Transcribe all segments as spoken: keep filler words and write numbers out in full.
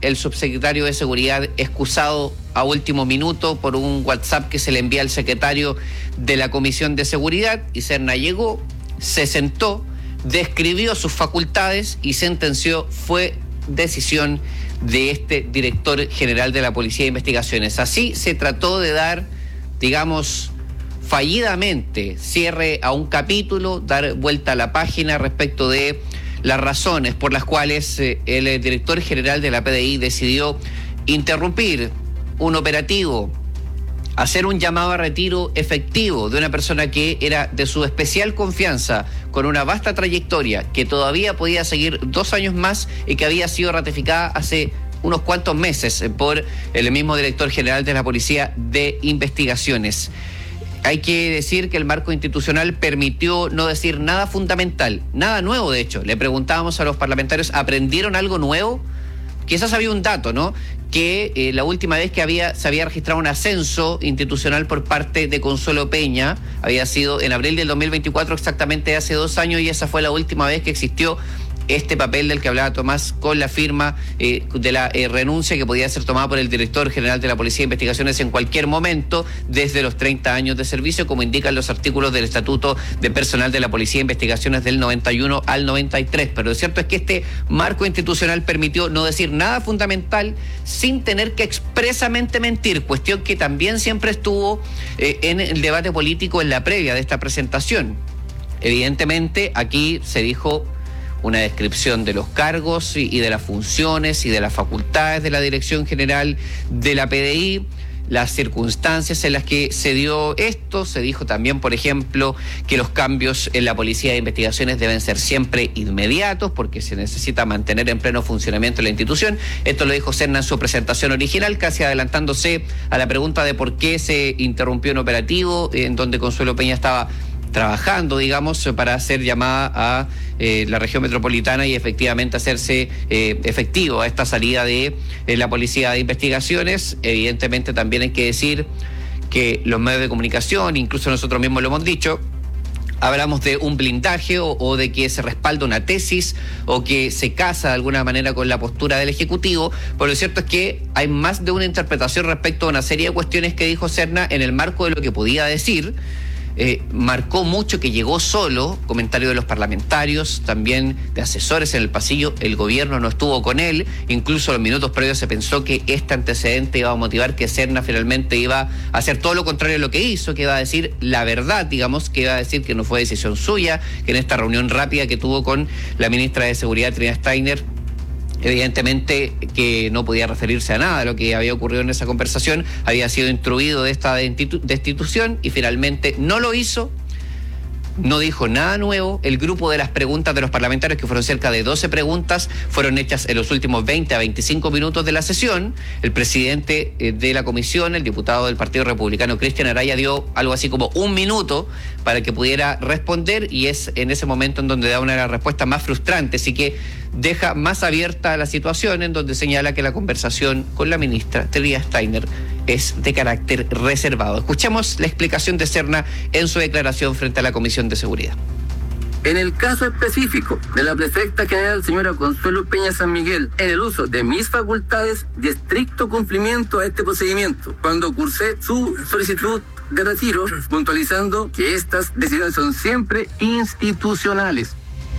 el subsecretario de Seguridad excusado a último minuto por un WhatsApp que se le envía al secretario de la Comisión de Seguridad, y Serna llegó, se sentó, describió sus facultades y sentenció: fue decisión de este director general de la Policía de Investigaciones. Así se trató de dar, digamos, fallidamente cierre a un capítulo, dar vuelta a la página respecto de las razones por las cuales eh, el director general de la P D I decidió interrumpir un operativo, hacer un llamado a retiro efectivo de una persona que era de su especial confianza, con una vasta trayectoria, que todavía podía seguir dos años más y que había sido ratificada hace unos cuantos meses por el mismo director general de la Policía de Investigaciones. Hay que decir que el marco institucional permitió no decir nada fundamental, nada nuevo de hecho. Le preguntábamos a los parlamentarios, ¿aprendieron algo nuevo? Quizás había un dato, ¿no? Que eh, la última vez que había se había registrado un ascenso institucional por parte de Consuelo Peña había sido en abril del dos mil veinticuatro, exactamente hace dos años, y esa fue la última vez que existió este papel del que hablaba Tomás, con la firma eh, de la eh, renuncia que podía ser tomada por el director general de la Policía de Investigaciones en cualquier momento desde los treinta años de servicio, como indican los artículos del Estatuto de Personal de la Policía de Investigaciones del noventa y uno al noventa y tres. Pero lo cierto es que este marco institucional permitió no decir nada fundamental sin tener que expresamente mentir, cuestión que también siempre estuvo eh, en el debate político en la previa de esta presentación. Evidentemente, aquí se dijo una descripción de los cargos y, y de las funciones y de las facultades de la Dirección General de la P D I, las circunstancias en las que se dio esto. Se dijo también, por ejemplo, que los cambios en la Policía de Investigaciones deben ser siempre inmediatos porque se necesita mantener en pleno funcionamiento la institución. Esto lo dijo Serna en su presentación original, casi adelantándose a la pregunta de por qué se interrumpió un operativo en donde Consuelo Peña estaba trabajando, digamos, para hacer llamada a eh, la región metropolitana y efectivamente hacerse eh, efectivo a esta salida de eh, la Policía de Investigaciones. Evidentemente también hay que decir que los medios de comunicación, incluso nosotros mismos lo hemos dicho, hablamos de un blindaje o, o de que se respalda una tesis o que se casa de alguna manera con la postura del Ejecutivo, pero lo cierto es que hay más de una interpretación respecto a una serie de cuestiones que dijo Serna en el marco de lo que podía decir. Eh, marcó mucho que llegó solo, comentario de los parlamentarios, también de asesores en el pasillo, el gobierno no estuvo con él, incluso en los minutos previos se pensó que este antecedente iba a motivar que Serna finalmente iba a hacer todo lo contrario de lo que hizo, que iba a decir la verdad, digamos, que iba a decir que no fue decisión suya, que en esta reunión rápida que tuvo con la ministra de Seguridad, Trinidad Steiner, evidentemente que no podía referirse a nada de lo que había ocurrido en esa conversación, había sido instruido de esta destitución y finalmente no lo hizo, no dijo nada nuevo. El grupo de las preguntas de los parlamentarios, que fueron cerca de doce preguntas, fueron hechas en los últimos veinte a veinticinco minutos de la sesión. El presidente de la comisión, el diputado del Partido Republicano, Cristian Araya, dio algo así como un minuto para que pudiera responder, y es en ese momento en donde da una de las respuestas más frustrantes, así que deja más abierta la situación, en donde señala que la conversación con la ministra Trinidad Steiner es de carácter reservado. Escuchemos la explicación de Serna en su declaración frente a la Comisión de Seguridad. En el caso específico de la prefecta general señora Consuelo Peña San Miguel, en el uso de mis facultades de estricto cumplimiento a este procedimiento, cuando cursé su solicitud de retiro, puntualizando que estas decisiones son siempre institucionales.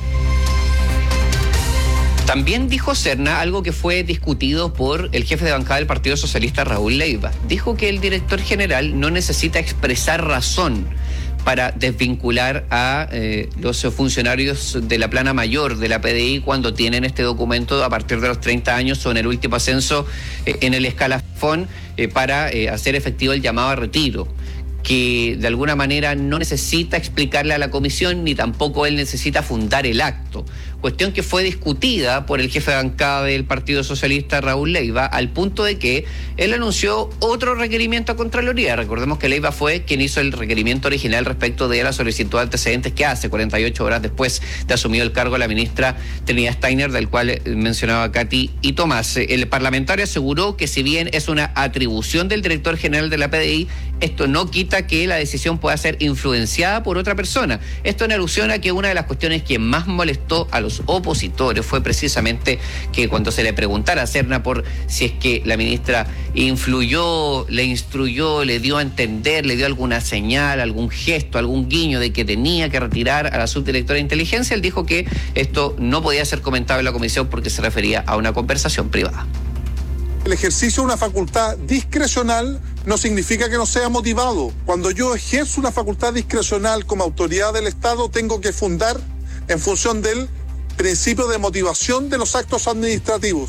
También dijo Serna algo que fue discutido por el jefe de bancada del Partido Socialista, Raúl Leiva. Dijo que el director general no necesita expresar razón para desvincular a eh, los funcionarios de la plana mayor de la P D I cuando tienen este documento a partir de los treinta años o en el último ascenso eh, en el escalafón eh, para eh, hacer efectivo el llamado a retiro, que de alguna manera no necesita explicarle a la comisión ni tampoco él necesita fundar el acto. Cuestión que fue discutida por el jefe de bancada del Partido Socialista, Raúl Leiva, al punto de que él anunció otro requerimiento a Contraloría. Recordemos que Leiva fue quien hizo el requerimiento original respecto de la solicitud de antecedentes que hace cuarenta y ocho horas después de asumir el cargo la ministra Trinidad Steiner, del cual mencionaba Katy y Tomás. El parlamentario aseguró que si bien es una atribución del director general de la P D I, esto no quita que la decisión pueda ser influenciada por otra persona. Esto en alusión a que una de las cuestiones que más molestó a los los opositores fue precisamente que cuando se le preguntara a Serna por si es que la ministra influyó, le instruyó, le dio a entender, le dio alguna señal, algún gesto, algún guiño de que tenía que retirar a la subdirectora de inteligencia, él dijo que esto no podía ser comentado en la comisión porque se refería a una conversación privada. El ejercicio de una facultad discrecional no significa que no sea motivado. Cuando yo ejerzo una facultad discrecional como autoridad del Estado, tengo que fundar en función del principio de motivación de los actos administrativos.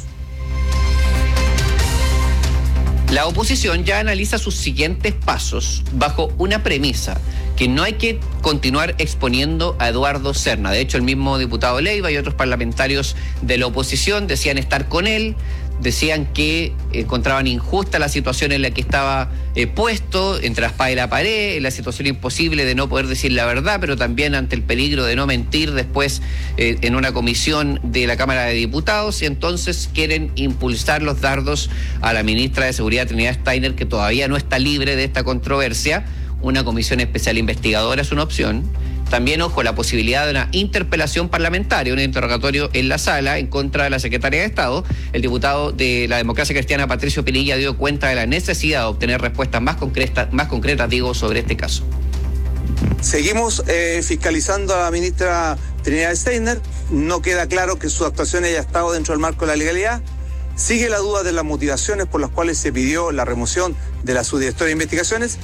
La oposición ya analiza sus siguientes pasos bajo una premisa, que no hay que continuar exponiendo a Eduardo Serna. De hecho, el mismo diputado Leiva y otros parlamentarios de la oposición decían estar con él, decían que encontraban injusta la situación en la que estaba eh, puesto, entre la espada y la pared, la situación imposible de no poder decir la verdad, pero también ante el peligro de no mentir después eh, en una comisión de la Cámara de Diputados, y entonces quieren impulsar los dardos a la ministra de Seguridad, Trinidad Steiner, que todavía no está libre de esta controversia. Una comisión especial investigadora es una opción. También, ojo, la posibilidad de una interpelación parlamentaria, un interrogatorio en la sala en contra de la secretaria de Estado. El diputado de la Democracia Cristiana, Patricio Pinilla, dio cuenta de la necesidad de obtener respuestas más concretas, más concretas, digo, sobre este caso. Seguimos eh, fiscalizando a la ministra Trinidad Steiner. No queda claro que su actuación haya estado dentro del marco de la legalidad. Sigue la duda de las motivaciones por las cuales se pidió la remoción de la subdirectora de investigaciones.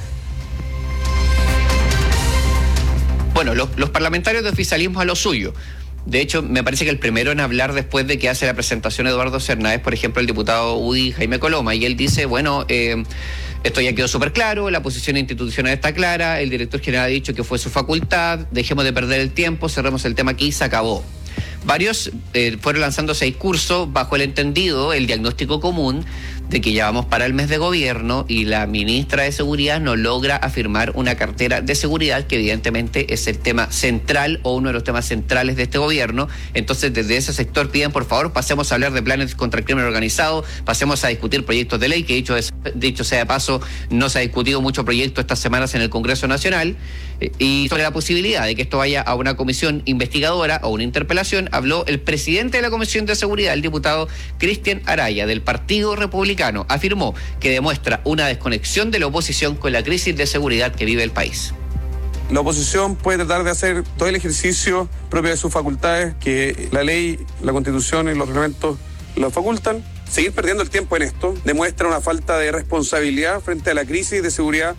Bueno, los, los parlamentarios de oficialismo a lo suyo. De hecho, me parece que el primero en hablar después de que hace la presentación Eduardo Serna es, por ejemplo, el diputado U D I, Jaime Coloma, y él dice, bueno, eh, esto ya quedó súper claro, la posición institucional está clara, el director general ha dicho que fue su facultad, dejemos de perder el tiempo, cerremos el tema aquí y se acabó. Varios eh, fueron lanzando ese discurso bajo el entendido, el diagnóstico común de que ya vamos para el mes de gobierno y la ministra de Seguridad no logra afirmar una cartera de seguridad, que evidentemente es el tema central o uno de los temas centrales de este gobierno. Entonces, desde ese sector piden, por favor, pasemos a hablar de planes contra el crimen organizado, pasemos a discutir proyectos de ley, que dicho, es, dicho sea de paso, no se ha discutido mucho proyecto estas semanas en el Congreso Nacional, eh, y sobre la posibilidad de que esto vaya a una comisión investigadora o una interpelación, habló el presidente de la Comisión de Seguridad, el diputado Cristian Araya, del Partido Republicano. Afirmó que demuestra una desconexión de la oposición con la crisis de seguridad que vive el país. La oposición puede tratar de hacer todo el ejercicio propio de sus facultades, que la ley, la Constitución y los reglamentos lo facultan. Seguir perdiendo el tiempo en esto demuestra una falta de responsabilidad frente a la crisis de seguridad.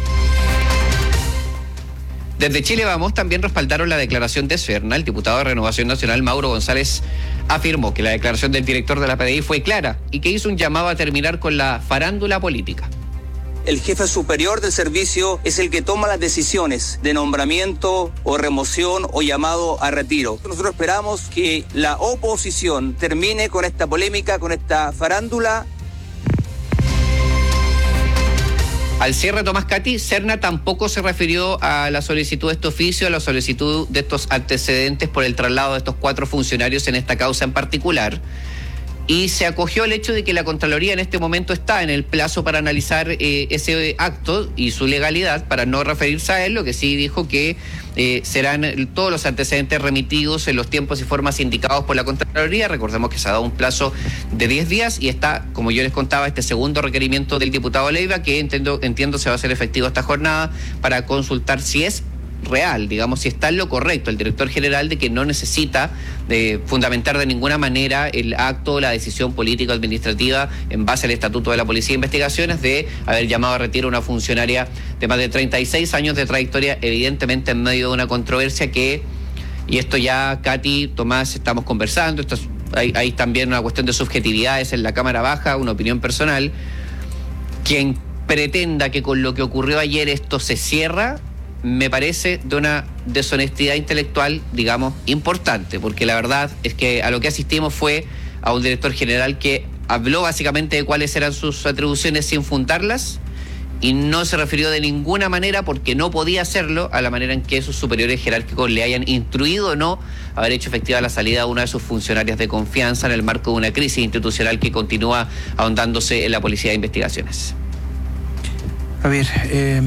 Desde Chile Vamos también respaldaron la declaración de Serna. El diputado de Renovación Nacional, Mauro González, afirmó que la declaración del director de la P D I fue clara y que hizo un llamado a terminar con la farándula política. El jefe superior del servicio es el que toma las decisiones de nombramiento o remoción o llamado a retiro. Nosotros esperamos que la oposición termine con esta polémica, con esta farándula. Al cierre, Tomás Cati, Serna tampoco se refirió a la solicitud de este oficio, a la solicitud de estos antecedentes por el traslado de estos cuatro funcionarios en esta causa en particular. Y se acogió al hecho de que la Contraloría en este momento está en el plazo para analizar eh, ese acto y su legalidad, para no referirse a él. Lo que sí dijo que eh, serán todos los antecedentes remitidos en los tiempos y formas indicados por la Contraloría. Recordemos que se ha dado un plazo de diez días y está, como yo les contaba, este segundo requerimiento del diputado Leiva, que entiendo, entiendo se va a hacer efectivo esta jornada, para consultar si es real, digamos, si está en lo correcto el director general de que no necesita de fundamentar de ninguna manera el acto o la decisión política administrativa en base al Estatuto de la Policía de Investigaciones de haber llamado a retiro a una funcionaria de más de treinta y seis años de trayectoria, evidentemente en medio de una controversia que, y esto ya Katy, Tomás, estamos conversando, esto es, hay, hay también una cuestión de subjetividades en la Cámara Baja, una opinión personal. Quien pretenda que con lo que ocurrió ayer esto se cierra, me parece de una deshonestidad intelectual, digamos, importante, porque la verdad es que a lo que asistimos fue a un director general que habló básicamente de cuáles eran sus atribuciones sin fundarlas y no se refirió de ninguna manera, porque no podía hacerlo, a la manera en que sus superiores jerárquicos le hayan instruido o no haber hecho efectiva la salida de una de sus funcionarias de confianza en el marco de una crisis institucional que continúa ahondándose en la Policía de Investigaciones. A ver, eh...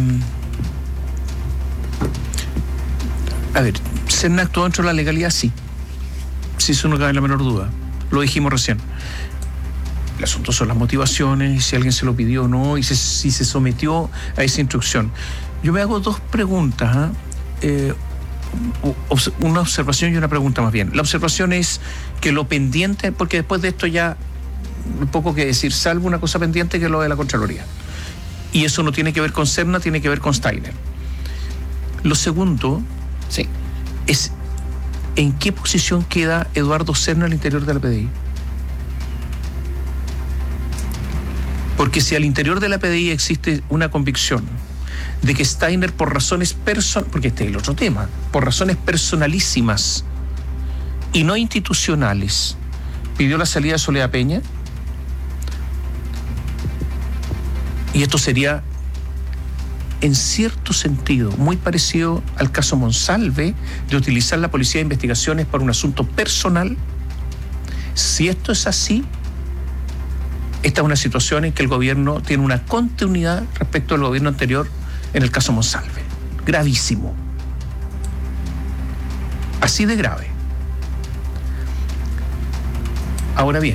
A ver, Serna actuó dentro de la legalidad, sí. si eso no cabe la menor duda. Lo dijimos recién. El asunto son las motivaciones, si alguien se lo pidió o no, y si, si se sometió a esa instrucción. Yo me hago dos preguntas, ¿eh? Eh, una observación y una pregunta más bien. La observación es que lo pendiente, porque después de esto ya poco que decir, salvo una cosa pendiente que es lo de la Contraloría. Y eso no tiene que ver con Serna, tiene que ver con Steiner. Lo segundo, sí, es ¿en qué posición queda Eduardo Serna al interior de la P D I? Porque si al interior de la P D I existe una convicción de que Steiner, por razones personales, porque este es el otro tema, por razones personalísimas y no institucionales, pidió la salida de Soledad Peña, y esto sería, en cierto sentido, muy parecido al caso Monsalve, de utilizar la Policía de Investigaciones para un asunto personal. Si esto es así, esta es una situación en que el gobierno tiene una continuidad respecto al gobierno anterior en el caso Monsalve. Gravísimo. Así de grave. Ahora bien,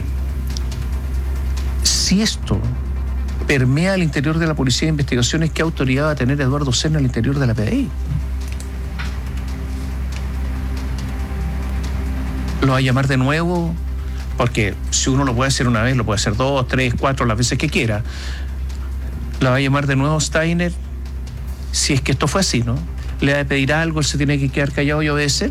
si esto permea al interior de la Policía de Investigaciones, ¿qué autoridad va a tener Eduardo Serna al interior de la P D I? ¿Lo va a llamar de nuevo? Porque si uno lo puede hacer una vez, lo puede hacer dos, tres, cuatro, las veces que quiera. ¿Lo va a llamar de nuevo Steiner? Si es que esto fue así, ¿no? ¿Le va a pedir algo, él se tiene que quedar callado y obedecer?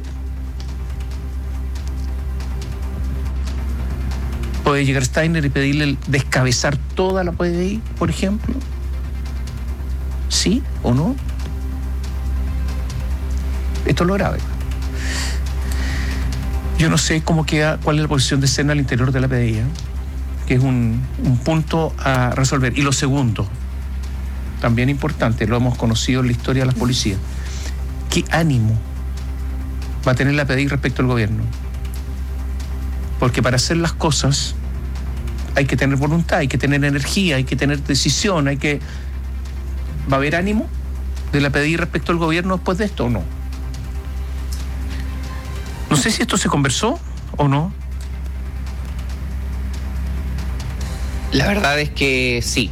¿Puede llegar Steiner y pedirle descabezar toda la P D I, por ejemplo? ¿Sí o no? Esto es lo grave. Yo no sé cómo queda, cuál es la posición de Serna al interior de la P D I, ¿eh? Que es un, un punto a resolver. Y lo segundo, también importante, lo hemos conocido en la historia de las policías. ¿Qué ánimo va a tener la P D I respecto al gobierno? Porque para hacer las cosas hay que tener voluntad, hay que tener energía, hay que tener decisión, hay que... ¿Va a haber ánimo de la P D I respecto al gobierno después de esto o no? No sé si esto se conversó o no. La verdad es que sí.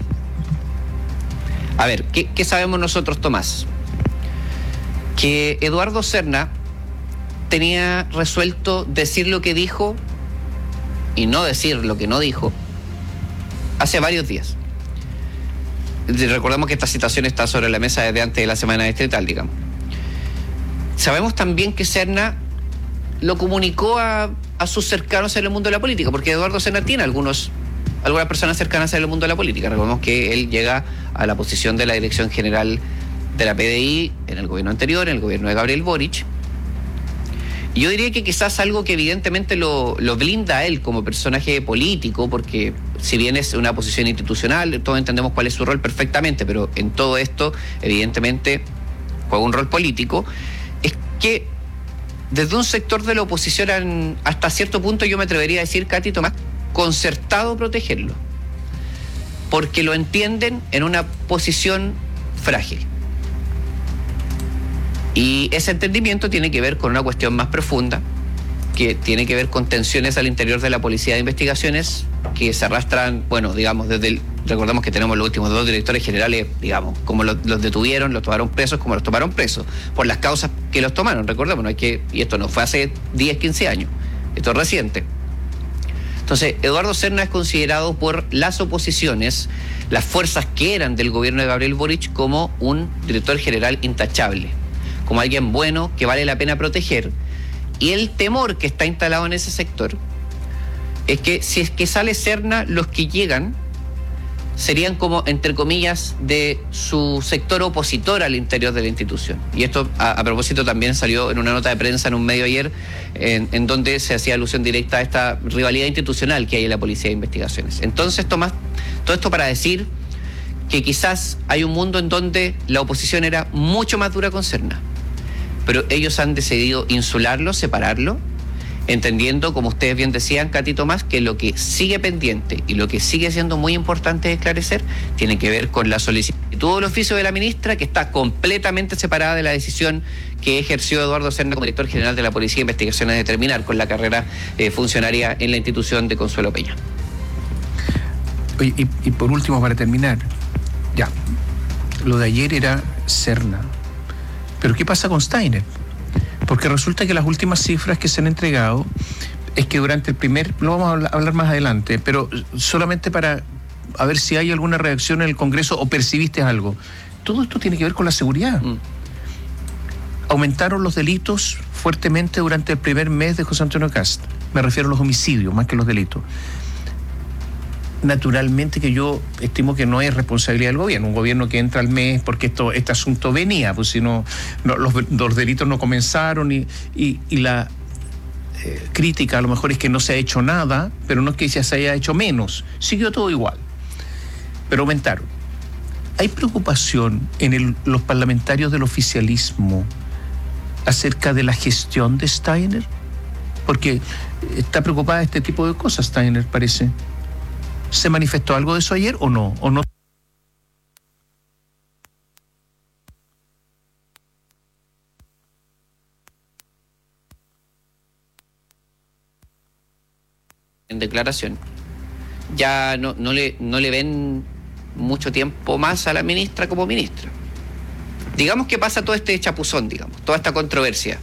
A ver, ¿qué, qué sabemos nosotros, Tomás? Que Eduardo Serna tenía resuelto decir lo que dijo y no decir lo que no dijo hace varios días. Recordemos que esta situación está sobre la mesa desde antes de la semana distrital, digamos. Sabemos también que Serna lo comunicó a, a sus cercanos en el mundo de la política, porque Eduardo Serna tiene algunos, algunas personas cercanas en el mundo de la política. Recordemos que él llega a la posición de la dirección general de la P D I en el gobierno anterior, en el gobierno de Gabriel Boric. Y yo diría que quizás algo que evidentemente lo, lo blinda a él como personaje político, porque si bien es una posición institucional, todos entendemos cuál es su rol perfectamente, pero en todo esto evidentemente juega un rol político, es que desde un sector de la oposición han, hasta cierto punto, yo me atrevería a decir, Katy, Tomás, concertado protegerlo, porque lo entienden en una posición frágil. Y ese entendimiento tiene que ver con una cuestión más profunda, que tiene que ver con tensiones al interior de la Policía de Investigaciones que se arrastran, bueno, digamos, desde el, recordemos que tenemos los últimos dos directores generales, digamos, como los, los detuvieron, los tomaron presos, como los tomaron presos, por las causas que los tomaron, recordemos, no hay que, y esto no fue hace diez, quince años, esto es reciente. Entonces, Eduardo Serna es considerado por las oposiciones, las fuerzas que eran del gobierno de Gabriel Boric, como un director general intachable, como alguien bueno que vale la pena proteger. Y el temor que está instalado en ese sector es que si es que sale Serna, los que llegan serían como, entre comillas, de su sector opositor al interior de la institución. Y esto, a, a propósito, también salió en una nota de prensa en un medio ayer, en, en donde se hacía alusión directa a esta rivalidad institucional que hay en la Policía de Investigaciones. Entonces, Tomás, todo esto para decir que quizás hay un mundo en donde la oposición era mucho más dura con Serna, pero ellos han decidido insularlo, separarlo, entendiendo, como ustedes bien decían, Katy Tomás, que lo que sigue pendiente y lo que sigue siendo muy importante de esclarecer tiene que ver con la solicitud del oficio de la ministra, que está completamente separada de la decisión que ejerció Eduardo Serna como director general de la Policía de Investigaciones de terminar con la carrera eh, funcionaria en la institución de Consuelo Peña. Oye, y, y por último, para terminar, ya, lo de ayer era Serna, pero ¿qué pasa con Steiner? Porque resulta que las últimas cifras que se han entregado es que durante el primer, lo vamos a hablar más adelante, pero solamente para a ver si hay alguna reacción en el Congreso o percibiste algo. Todo esto tiene que ver con la seguridad. Mm. Aumentaron los delitos fuertemente durante el primer mes de José Antonio Kast. Me refiero a los homicidios más que los delitos. Naturalmente que yo estimo que no es responsabilidad del gobierno, un gobierno que entra al mes porque esto este asunto venía, pues si no, no los, los delitos no comenzaron y, y, y la eh, crítica a lo mejor es que no se ha hecho nada, pero no es que ya se haya hecho menos, siguió todo igual, pero aumentaron. ¿Hay preocupación en el, los parlamentarios del oficialismo acerca de la gestión de Steiner? Porque está preocupada este tipo de cosas, Steiner, parece. ¿Se manifestó algo de eso ayer o no? ¿O no? En declaración. Ya no, no, le, no le ven mucho tiempo más a la ministra como ministra. Digamos que pasa todo este chapuzón, digamos, toda esta controversia.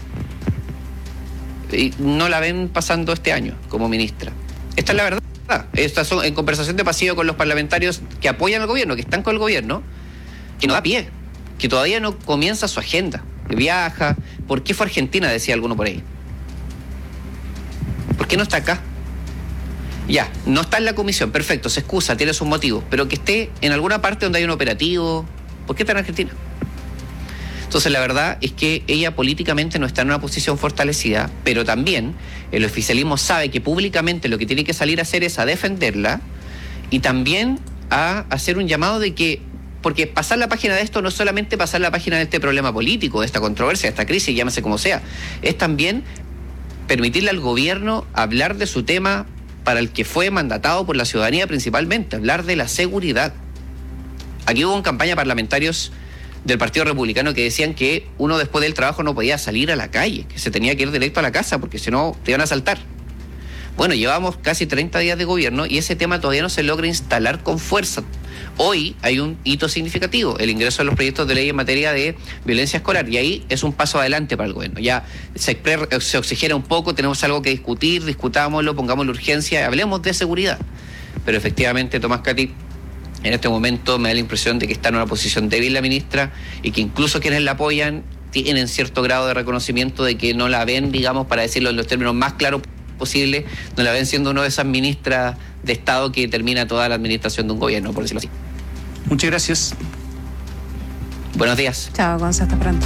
Y no la ven pasando este año como ministra. Esta es la verdad. Estas son en conversación de pasillo con los parlamentarios que apoyan al gobierno, que están con el gobierno, que no da pie, que todavía no comienza su agenda, que viaja. ¿Por qué fue a Argentina? Decía alguno por ahí. ¿Por qué no está acá? Ya, no está en la comisión, perfecto, se excusa, tiene sus motivos, pero que esté en alguna parte donde hay un operativo. ¿Por qué está en Argentina? Entonces la verdad es que ella políticamente no está en una posición fortalecida, pero también el oficialismo sabe que públicamente lo que tiene que salir a hacer es a defenderla y también a hacer un llamado de que, porque pasar la página de esto no es solamente pasar la página de este problema político, de esta controversia, de esta crisis, llámese como sea, es también permitirle al gobierno hablar de su tema para el que fue mandatado por la ciudadanía principalmente, hablar de la seguridad. Aquí hubo en campaña parlamentarios del Partido Republicano que decían que uno después del trabajo no podía salir a la calle, que se tenía que ir directo a la casa porque si no te iban a asaltar. Bueno, llevamos casi treinta días de gobierno y ese tema todavía no se logra instalar con fuerza. Hoy hay un hito significativo, el ingreso de los proyectos de ley en materia de violencia escolar, y ahí es un paso adelante para el gobierno. Ya se, se oxigena un poco, tenemos algo que discutir, discutámoslo, pongámosle urgencia, hablemos de seguridad. Pero efectivamente, Tomás, Katy, en este momento me da la impresión de que está en una posición débil la ministra y que incluso quienes la apoyan tienen cierto grado de reconocimiento de que no la ven, digamos, para decirlo en los términos más claros posibles, no la ven siendo una de esas ministras de Estado que termina toda la administración de un gobierno, por decirlo así. Muchas gracias. Buenos días. Chao, Gonza, hasta pronto.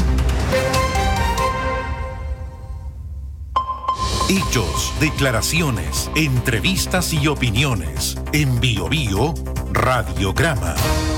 Hechos, declaraciones, entrevistas y opiniones. En Bio Bio Radiograma.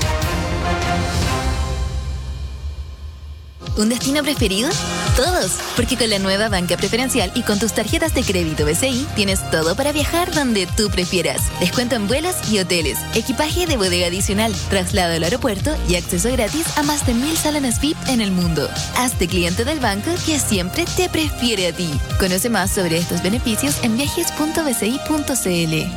¿Un destino preferido? Todos, porque con la nueva banca preferencial y con tus tarjetas de crédito B C I tienes todo para viajar donde tú prefieras. Descuento en vuelos y hoteles, equipaje de bodega adicional, traslado al aeropuerto y acceso gratis a más de mil salones V I P en el mundo. Hazte cliente del banco que siempre te prefiere a ti. Conoce más sobre estos beneficios en viajes punto b c i punto c l.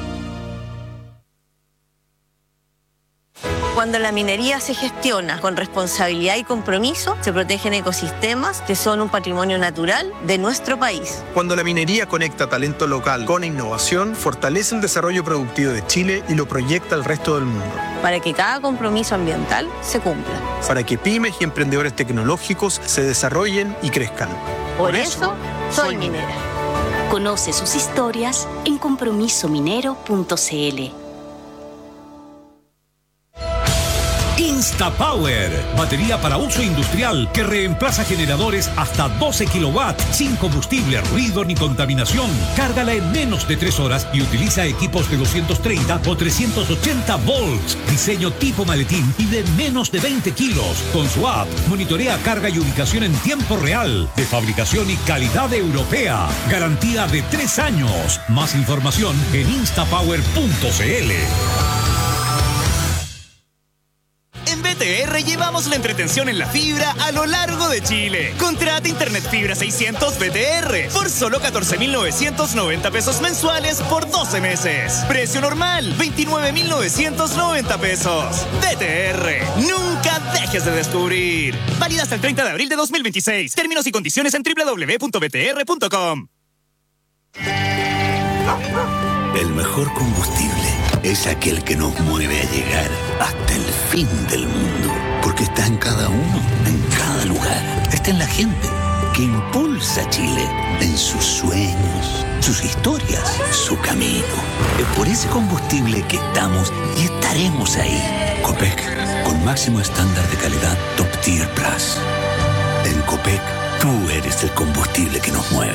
Cuando la minería se gestiona con responsabilidad y compromiso, se protegen ecosistemas que son un patrimonio natural de nuestro país. Cuando la minería conecta talento local con innovación, fortalece el desarrollo productivo de Chile y lo proyecta al resto del mundo. Para que cada compromiso ambiental se cumpla. Para que pymes y emprendedores tecnológicos se desarrollen y crezcan. Por, Por eso, eso, soy minera. Conoce sus historias en compromiso minero punto c l. Instapower, batería para uso industrial que reemplaza generadores hasta doce kilowatts sin combustible, ruido ni contaminación. Cárgala en menos de tres horas y utiliza equipos de doscientos treinta o trescientos ochenta volts. Diseño tipo maletín y de menos de veinte kilos. Con su app, monitorea carga y ubicación en tiempo real. De fabricación y calidad europea. Garantía de tres años. Más información en instapower punto c l. En B T R llevamos la entretención en la fibra a lo largo de Chile. Contrata Internet Fibra seiscientos B T R por solo catorce mil novecientos noventa pesos mensuales por doce meses. Precio normal, veintinueve mil novecientos noventa pesos. B T R, nunca dejes de descubrir. Válida hasta el treinta de abril de dos mil veintiséis. Términos y condiciones en doble u doble u doble u punto b t r punto com. El mejor combustible es aquel que nos mueve a llegar hasta el fin del mundo. Porque está en cada uno, en cada lugar. Está en la gente que impulsa a Chile en sus sueños, sus historias, su camino. Es por ese combustible que estamos y estaremos ahí. Copec, con máximo estándar de calidad Top Tier Plus. En Copec, tú eres el combustible que nos mueve.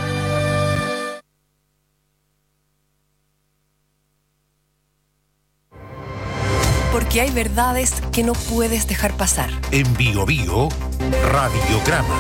Porque hay verdades que no puedes dejar pasar. En Bio Bio, Radiograma.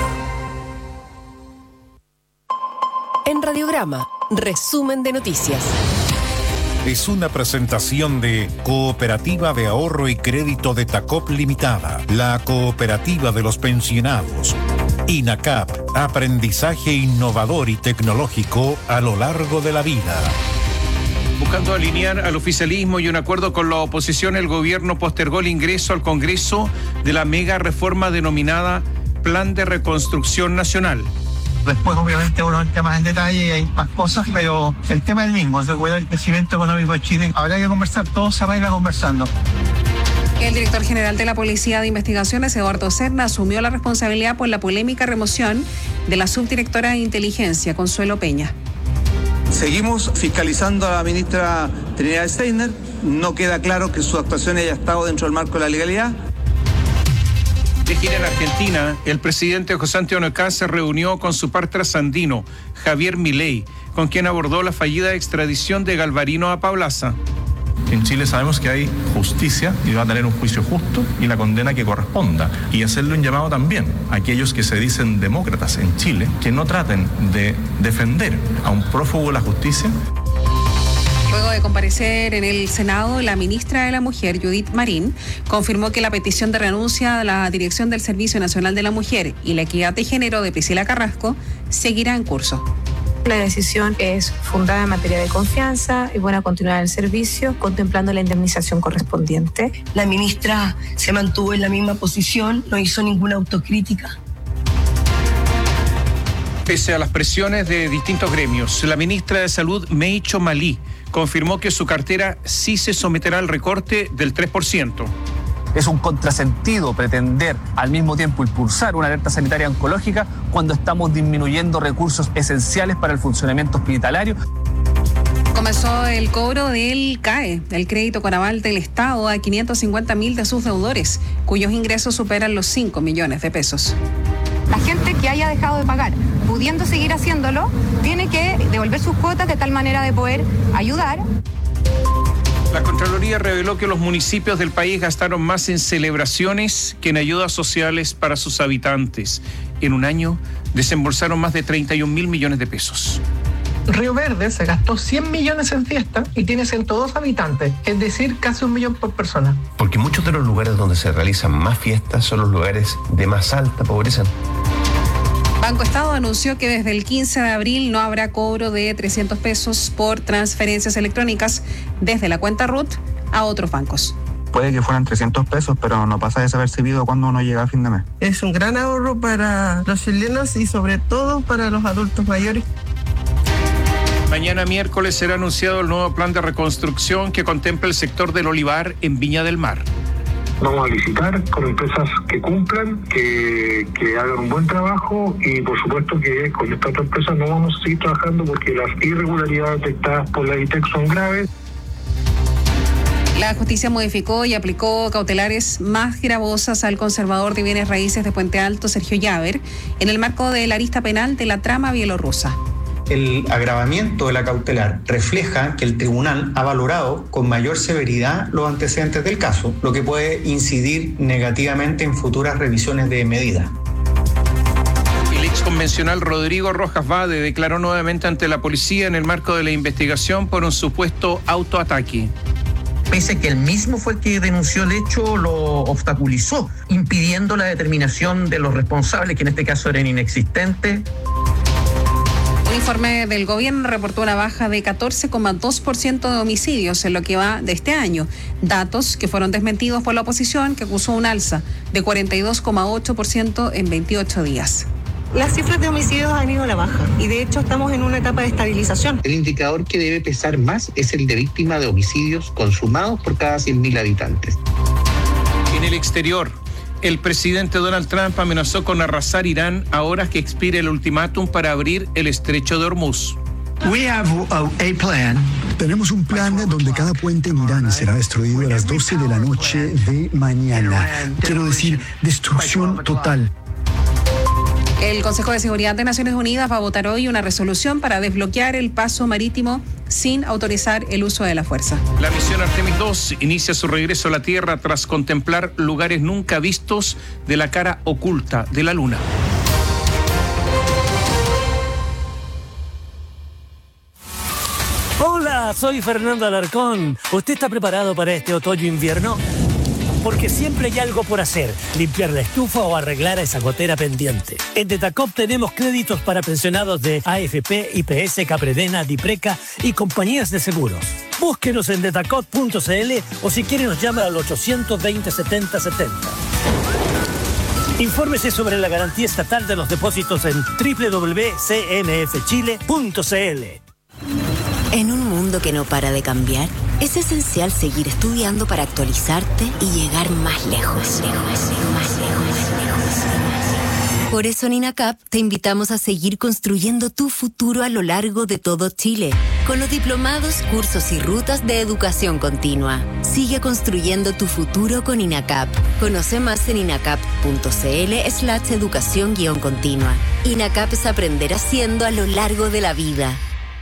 En Radiograma, resumen de noticias. Es una presentación de Cooperativa de Ahorro y Crédito de Tacop Limitada, la cooperativa de los pensionados. INACAP, aprendizaje innovador y tecnológico a lo largo de la vida. Buscando alinear al oficialismo y un acuerdo con la oposición, el gobierno postergó el ingreso al Congreso de la mega reforma denominada Plan de Reconstrucción Nacional. Después, obviamente, uno entra más en detalle y hay más cosas, pero el tema es el mismo, se cuida el crecimiento económico de Chile. Habrá que conversar, todo se va a ir conversando. El director general de la Policía de Investigaciones, Eduardo Serna, asumió la responsabilidad por la polémica remoción de la subdirectora de Inteligencia, Consuelo Peña. Seguimos fiscalizando a la ministra Trinidad Steiner. No queda claro que su actuación haya estado dentro del marco de la legalidad. De gira en Argentina, el presidente José Antonio Kast se reunió con su par trasandino, Javier Milei, con quien abordó la fallida extradición de Galvarino a Paulaza. En Chile sabemos que hay justicia y va a tener un juicio justo y la condena que corresponda. Y hacerle un llamado también a aquellos que se dicen demócratas en Chile, que no traten de defender a un prófugo de la justicia. Luego de comparecer en el Senado, la ministra de la Mujer, Judith Marín, confirmó que la petición de renuncia a la dirección del Servicio Nacional de la Mujer y la Equidad de Género de Priscila Carrasco seguirá en curso. La decisión es fundada en materia de confianza y buena continuidad del servicio, contemplando la indemnización correspondiente. La ministra se mantuvo en la misma posición, no hizo ninguna autocrítica. Pese a las presiones de distintos gremios, la ministra de Salud, Meicho Malí, confirmó que su cartera sí se someterá al recorte del tres por ciento. Es un contrasentido pretender al mismo tiempo impulsar una alerta sanitaria oncológica cuando estamos disminuyendo recursos esenciales para el funcionamiento hospitalario. Comenzó el cobro del C A E, el crédito con aval del Estado, a quinientos cincuenta mil de sus deudores, cuyos ingresos superan los cinco millones de pesos. La gente que haya dejado de pagar, pudiendo seguir haciéndolo, tiene que devolver sus cuotas de tal manera de poder ayudar. La Contraloría reveló que los municipios del país gastaron más en celebraciones que en ayudas sociales para sus habitantes. En un año desembolsaron más de treinta y un mil millones de pesos. Río Verde se gastó cien millones en fiesta y tiene ciento dos habitantes, es decir, casi un millón por persona. Porque muchos de los lugares donde se realizan más fiestas son los lugares de más alta pobreza. Banco Estado anunció que desde el quince de abril no habrá cobro de trescientos pesos por transferencias electrónicas desde la cuenta R U T a otros bancos. Puede que fueran trescientos pesos, pero no pasa desapercibido cuando uno llega a fin de mes. Es un gran ahorro para los chilenos y sobre todo para los adultos mayores. Mañana miércoles será anunciado el nuevo plan de reconstrucción que contempla el sector del olivar en Viña del Mar. Vamos a licitar con empresas que cumplan, que, que hagan un buen trabajo y por supuesto que con esta otra empresa no vamos a seguir trabajando porque las irregularidades detectadas por la I T E C son graves. La justicia modificó y aplicó cautelares más gravosas al conservador de bienes raíces de Puente Alto, Sergio Llaver, en el marco de la arista penal de la trama bielorrusa. El agravamiento de la cautelar refleja que el tribunal ha valorado con mayor severidad los antecedentes del caso, lo que puede incidir negativamente en futuras revisiones de medidas. El ex convencional Rodrigo Rojas Vade declaró nuevamente ante la policía en el marco de la investigación por un supuesto autoataque. Pese a que él mismo fue el que denunció el hecho, lo obstaculizó, impidiendo la determinación de los responsables, que en este caso eran inexistentes. Un informe del gobierno reportó una baja de catorce coma dos por ciento de homicidios en lo que va de este año. Datos que fueron desmentidos por la oposición, que acusó un alza de cuarenta y dos coma ocho por ciento en veintiocho días. Las cifras de homicidios han ido a la baja y de hecho estamos en una etapa de estabilización. El indicador que debe pesar más es el de víctimas de homicidios consumados por cada cien mil habitantes. En el exterior, el presidente Donald Trump amenazó con arrasar Irán a horas que expire el ultimátum para abrir el estrecho de Hormuz. We have a, a plan. Tenemos un plan donde cada puente en Irán será destruido a las doce de la noche de mañana. Quiero decir, destrucción total. El Consejo de Seguridad de Naciones Unidas va a votar hoy una resolución para desbloquear el paso marítimo sin autorizar el uso de la fuerza. La misión Artemis dos inicia su regreso a la Tierra tras contemplar lugares nunca vistos de la cara oculta de la Luna. Hola, soy Fernando Alarcón. ¿Usted está preparado para este otoño-invierno? Porque siempre hay algo por hacer, limpiar la estufa o arreglar a esa gotera pendiente. En Detacop tenemos créditos para pensionados de A F P, I P S, Capredena, Dipreca y compañías de seguros. Búsquenos en detacop punto c l o si quiere nos llama al ochocientos veinte, setenta setenta. Infórmese sobre la garantía estatal de los depósitos en doble u doble u doble u punto c n f chile punto c l. En un mundo que no para de cambiar, es esencial seguir estudiando para actualizarte y llegar más lejos. Más lejos, más lejos, más lejos. Por eso en INACAP te invitamos a seguir construyendo tu futuro a lo largo de todo Chile, con los diplomados, cursos y rutas de educación continua. Sigue construyendo tu futuro con INACAP. Conoce más en inacap punto c l slash educación guión continua. INACAP es aprender haciendo a lo largo de la vida.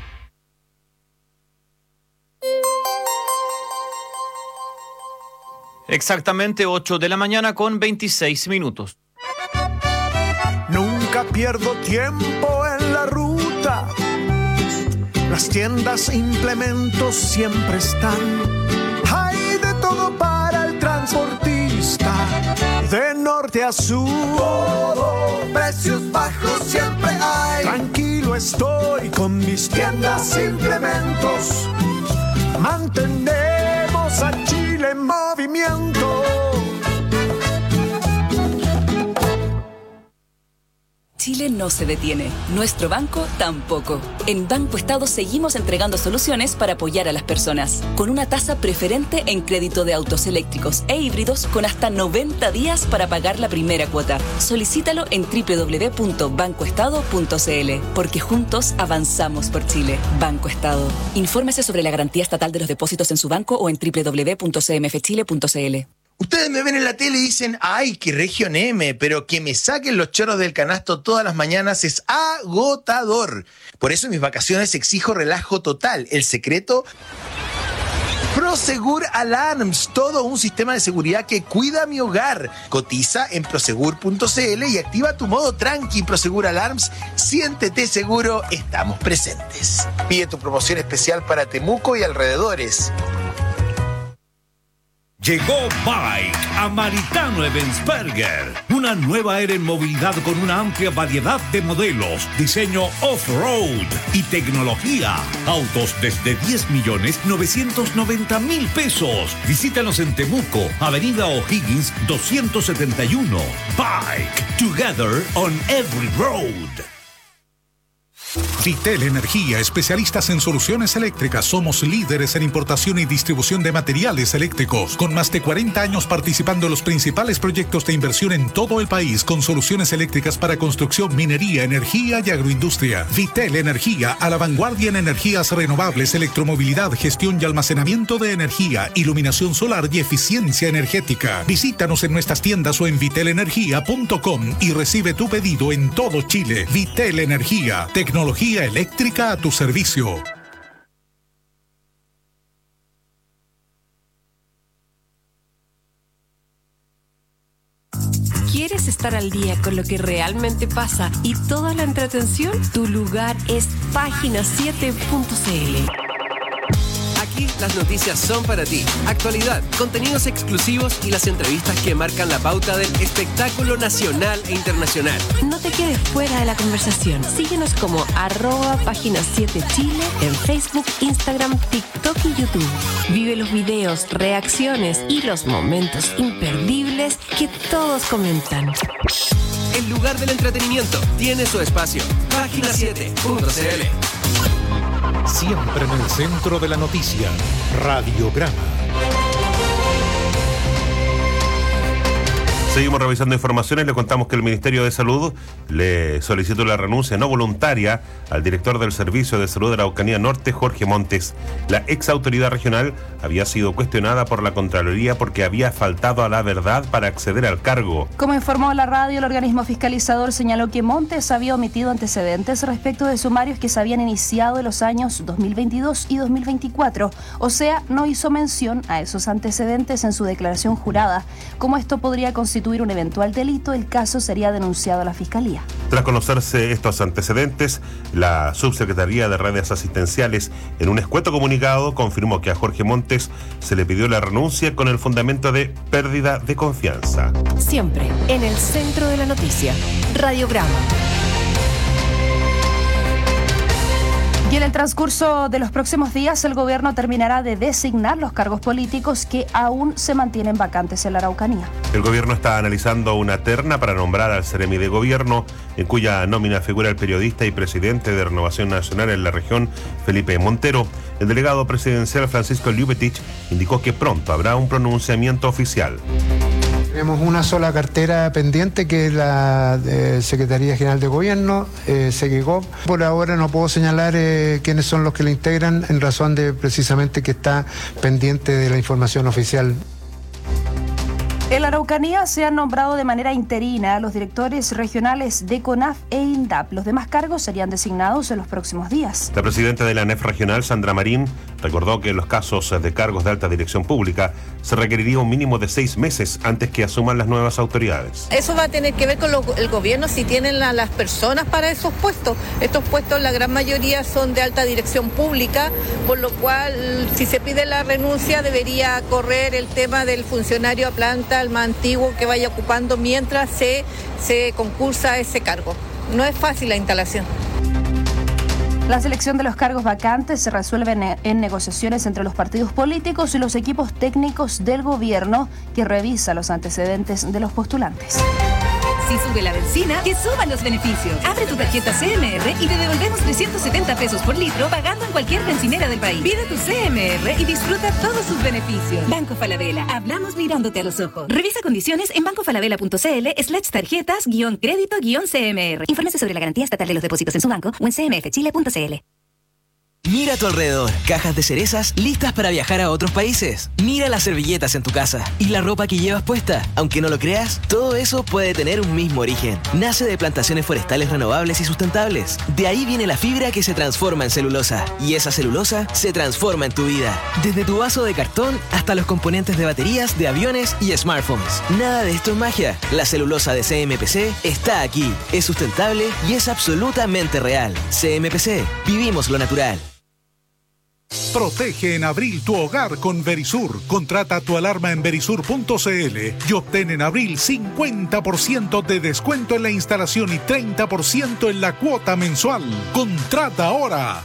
Exactamente ocho de la mañana con veintiséis minutos. Nunca pierdo tiempo en la ruta. Las tiendas e implementos siempre están. Hay de todo para el transportista. De norte a sur. Todo, precios bajos siempre hay. Tranquilo estoy con mis tiendas e implementos. Mantenemos a Chile en movimiento. Chile no se detiene, nuestro banco tampoco. En Banco Estado seguimos entregando soluciones para apoyar a las personas, con una tasa preferente en crédito de autos eléctricos e híbridos con hasta noventa días para pagar la primera cuota. Solicítalo en doble u doble u doble u punto banco estado punto c l, porque juntos avanzamos por Chile. Banco Estado. Infórmese sobre la garantía estatal de los depósitos en su banco o en doble u doble u doble u punto c m f chile punto c l. Ustedes me ven en la tele y dicen, ay, qué región M, pero que me saquen los chorros del canasto todas las mañanas es agotador. Por eso en mis vacaciones exijo relajo total. El secreto, Prosegur Alarms, todo un sistema de seguridad que cuida mi hogar. Cotiza en prosegur punto c l y activa tu modo tranqui. Prosegur Alarms, siéntete seguro, estamos presentes. Pide tu promoción especial para Temuco y alrededores. Llegó Bike a Maritano Ebensberger, una nueva era en movilidad con una amplia variedad de modelos, diseño off-road y tecnología. Autos desde diez millones novecientos noventa mil pesos. Visítanos en Temuco, Avenida O'Higgins doscientos setenta y uno. Bike, together on every road. Vitel Energía, especialistas en soluciones eléctricas. Somos líderes en importación y distribución de materiales eléctricos, con más de cuarenta años participando en los principales proyectos de inversión en todo el país, con soluciones eléctricas para construcción, minería, energía y agroindustria. Vitel Energía, a la vanguardia en energías renovables, electromovilidad, gestión y almacenamiento de energía, iluminación solar y eficiencia energética. Visítanos en nuestras tiendas o en vitel energía punto com y recibe tu pedido en todo Chile. Vitel Energía, tecnología eléctrica a tu servicio. ¿Quieres estar al día con lo que realmente pasa y toda la entretención? Tu lugar es página siete punto c l. Aquí las noticias son para ti. Actualidad, contenidos exclusivos y las entrevistas que marcan la pauta del espectáculo nacional e internacional. No te quedes fuera de la conversación. Síguenos como arroba página siete Chile en Facebook, Instagram, TikTok y YouTube. Vive los videos, reacciones y los momentos imperdibles que todos comentan. El lugar del entretenimiento tiene su espacio. página siete punto c l. Siempre en el centro de la noticia, Radiograma. Seguimos revisando informaciones. Le contamos que el Ministerio de Salud le solicitó la renuncia no voluntaria al director del Servicio de Salud de la Araucanía Norte, Jorge Montes. La ex autoridad regional había sido cuestionada por la Contraloría porque había faltado a la verdad para acceder al cargo. Como informó la radio, el organismo fiscalizador señaló que Montes había omitido antecedentes respecto de sumarios que se habían iniciado en los años dos mil veintidós y dos mil veinticuatro. O sea, no hizo mención a esos antecedentes en su declaración jurada. Como esto podría constituir un eventual delito, el caso sería denunciado a la Fiscalía. Tras conocerse estos antecedentes, la Subsecretaría de Redes Asistenciales, en un escueto comunicado, confirmó que a Jorge Montes se le pidió la renuncia con el fundamento de pérdida de confianza. Siempre en el centro de la noticia, Radiograma. Y en el transcurso de los próximos días, el gobierno terminará de designar los cargos políticos que aún se mantienen vacantes en la Araucanía. El gobierno está analizando una terna para nombrar al Seremi de Gobierno, en cuya nómina figura el periodista y presidente de Renovación Nacional en la región, Felipe Montero. El delegado presidencial Francisco Llupetich indicó que pronto habrá un pronunciamiento oficial. Tenemos una sola cartera pendiente, que es la de Secretaría General de Gobierno, eh, SEGEGOV. Por ahora no puedo señalar eh, quiénes son los que la integran, en razón de precisamente que está pendiente de la información oficial. En la Araucanía se han nombrado de manera interina a los directores regionales de CONAF e INDAP. Los demás cargos serían designados en los próximos días. La presidenta de la ANEF regional, Sandra Marín, recordó que en los casos de cargos de alta dirección pública se requeriría un mínimo de seis meses antes que asuman las nuevas autoridades. Eso va a tener que ver con lo, el gobierno, si tienen la, las personas para esos puestos. Estos puestos, la gran mayoría son de alta dirección pública, por lo cual, si se pide la renuncia, debería correr el tema del funcionario a planta, el más antiguo que vaya ocupando mientras se, se concursa ese cargo. No es fácil la instalación. La selección de los cargos vacantes se resuelve en, en negociaciones entre los partidos políticos y los equipos técnicos del gobierno, que revisa los antecedentes de los postulantes. Si sube la benzina, que suban los beneficios. Abre tu tarjeta C M R y te devolvemos trescientos setenta pesos por litro pagando en cualquier bencinera del país. Pide tu C M R y disfruta todos sus beneficios. Banco Falabella. Hablamos mirándote a los ojos. Revisa condiciones en bancofalabella.cl slash tarjetas guión crédito guión C M R. Infórmese sobre la garantía estatal de los depósitos en su banco o en c m f chile punto c l. Mira a tu alrededor, cajas de cerezas listas para viajar a otros países. Mira las servilletas en tu casa y la ropa que llevas puesta. Aunque no lo creas, todo eso puede tener un mismo origen. Nace de plantaciones forestales renovables y sustentables. De ahí viene la fibra que se transforma en celulosa. Y esa celulosa se transforma en tu vida. Desde tu vaso de cartón hasta los componentes de baterías, de aviones y smartphones. Nada de esto es magia. La celulosa de C M P C está aquí. Es sustentable y es absolutamente real. C M P C. Vivimos lo natural. Protege en abril tu hogar con Verisur. Contrata tu alarma en verisur punto c l y obtén en abril cincuenta por ciento de descuento en la instalación y treinta por ciento en la cuota mensual. Contrata ahora.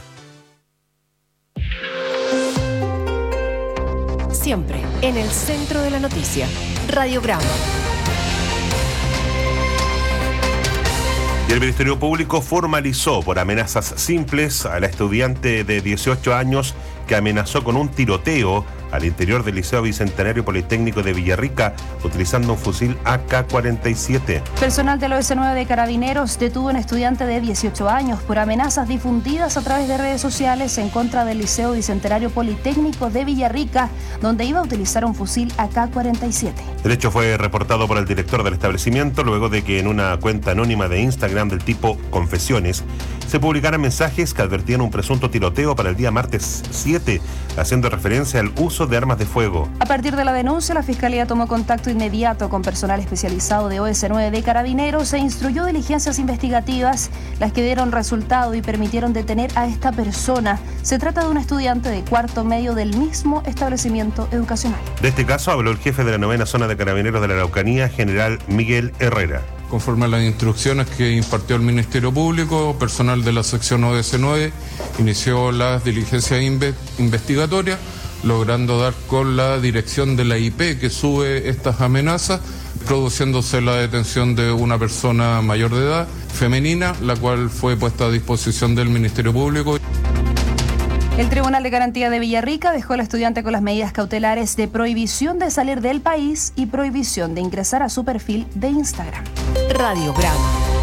Siempre en el centro de la noticia, Radiograma. Y el Ministerio Público formalizó por amenazas simples a la estudiante de dieciocho años que amenazó con un tiroteo al interior del Liceo Bicentenario Politécnico de Villarrica utilizando un fusil A K cuarenta y siete. Personal del O S nueve de Carabineros detuvo a un estudiante de dieciocho años por amenazas difundidas a través de redes sociales en contra del Liceo Bicentenario Politécnico de Villarrica, donde iba a utilizar un fusil A K cuarenta y siete. El hecho fue reportado por el director del establecimiento luego de que en una cuenta anónima de Instagram del tipo Confesiones se publicaran mensajes que advertían un presunto tiroteo para el día martes siete, haciendo referencia al uso de armas de fuego. A partir de la denuncia, la Fiscalía tomó contacto inmediato con personal especializado de O S nueve de Carabineros e instruyó diligencias investigativas, las que dieron resultado y permitieron detener a esta persona. Se trata de un estudiante de cuarto medio del mismo establecimiento educacional. De este caso habló el jefe de la novena zona de Carabineros de la Araucanía, general Miguel Herrera. Conforme a las instrucciones que impartió el Ministerio Público, personal de la sección O S nueve inició las diligencias inve- investigatorias, logrando dar con la dirección de la I P que sube estas amenazas, produciéndose la detención de una persona mayor de edad, femenina, la cual fue puesta a disposición del Ministerio Público. El Tribunal de Garantía de Villarrica dejó al estudiante con las medidas cautelares de prohibición de salir del país y prohibición de ingresar a su perfil de Instagram. Radio Bravo.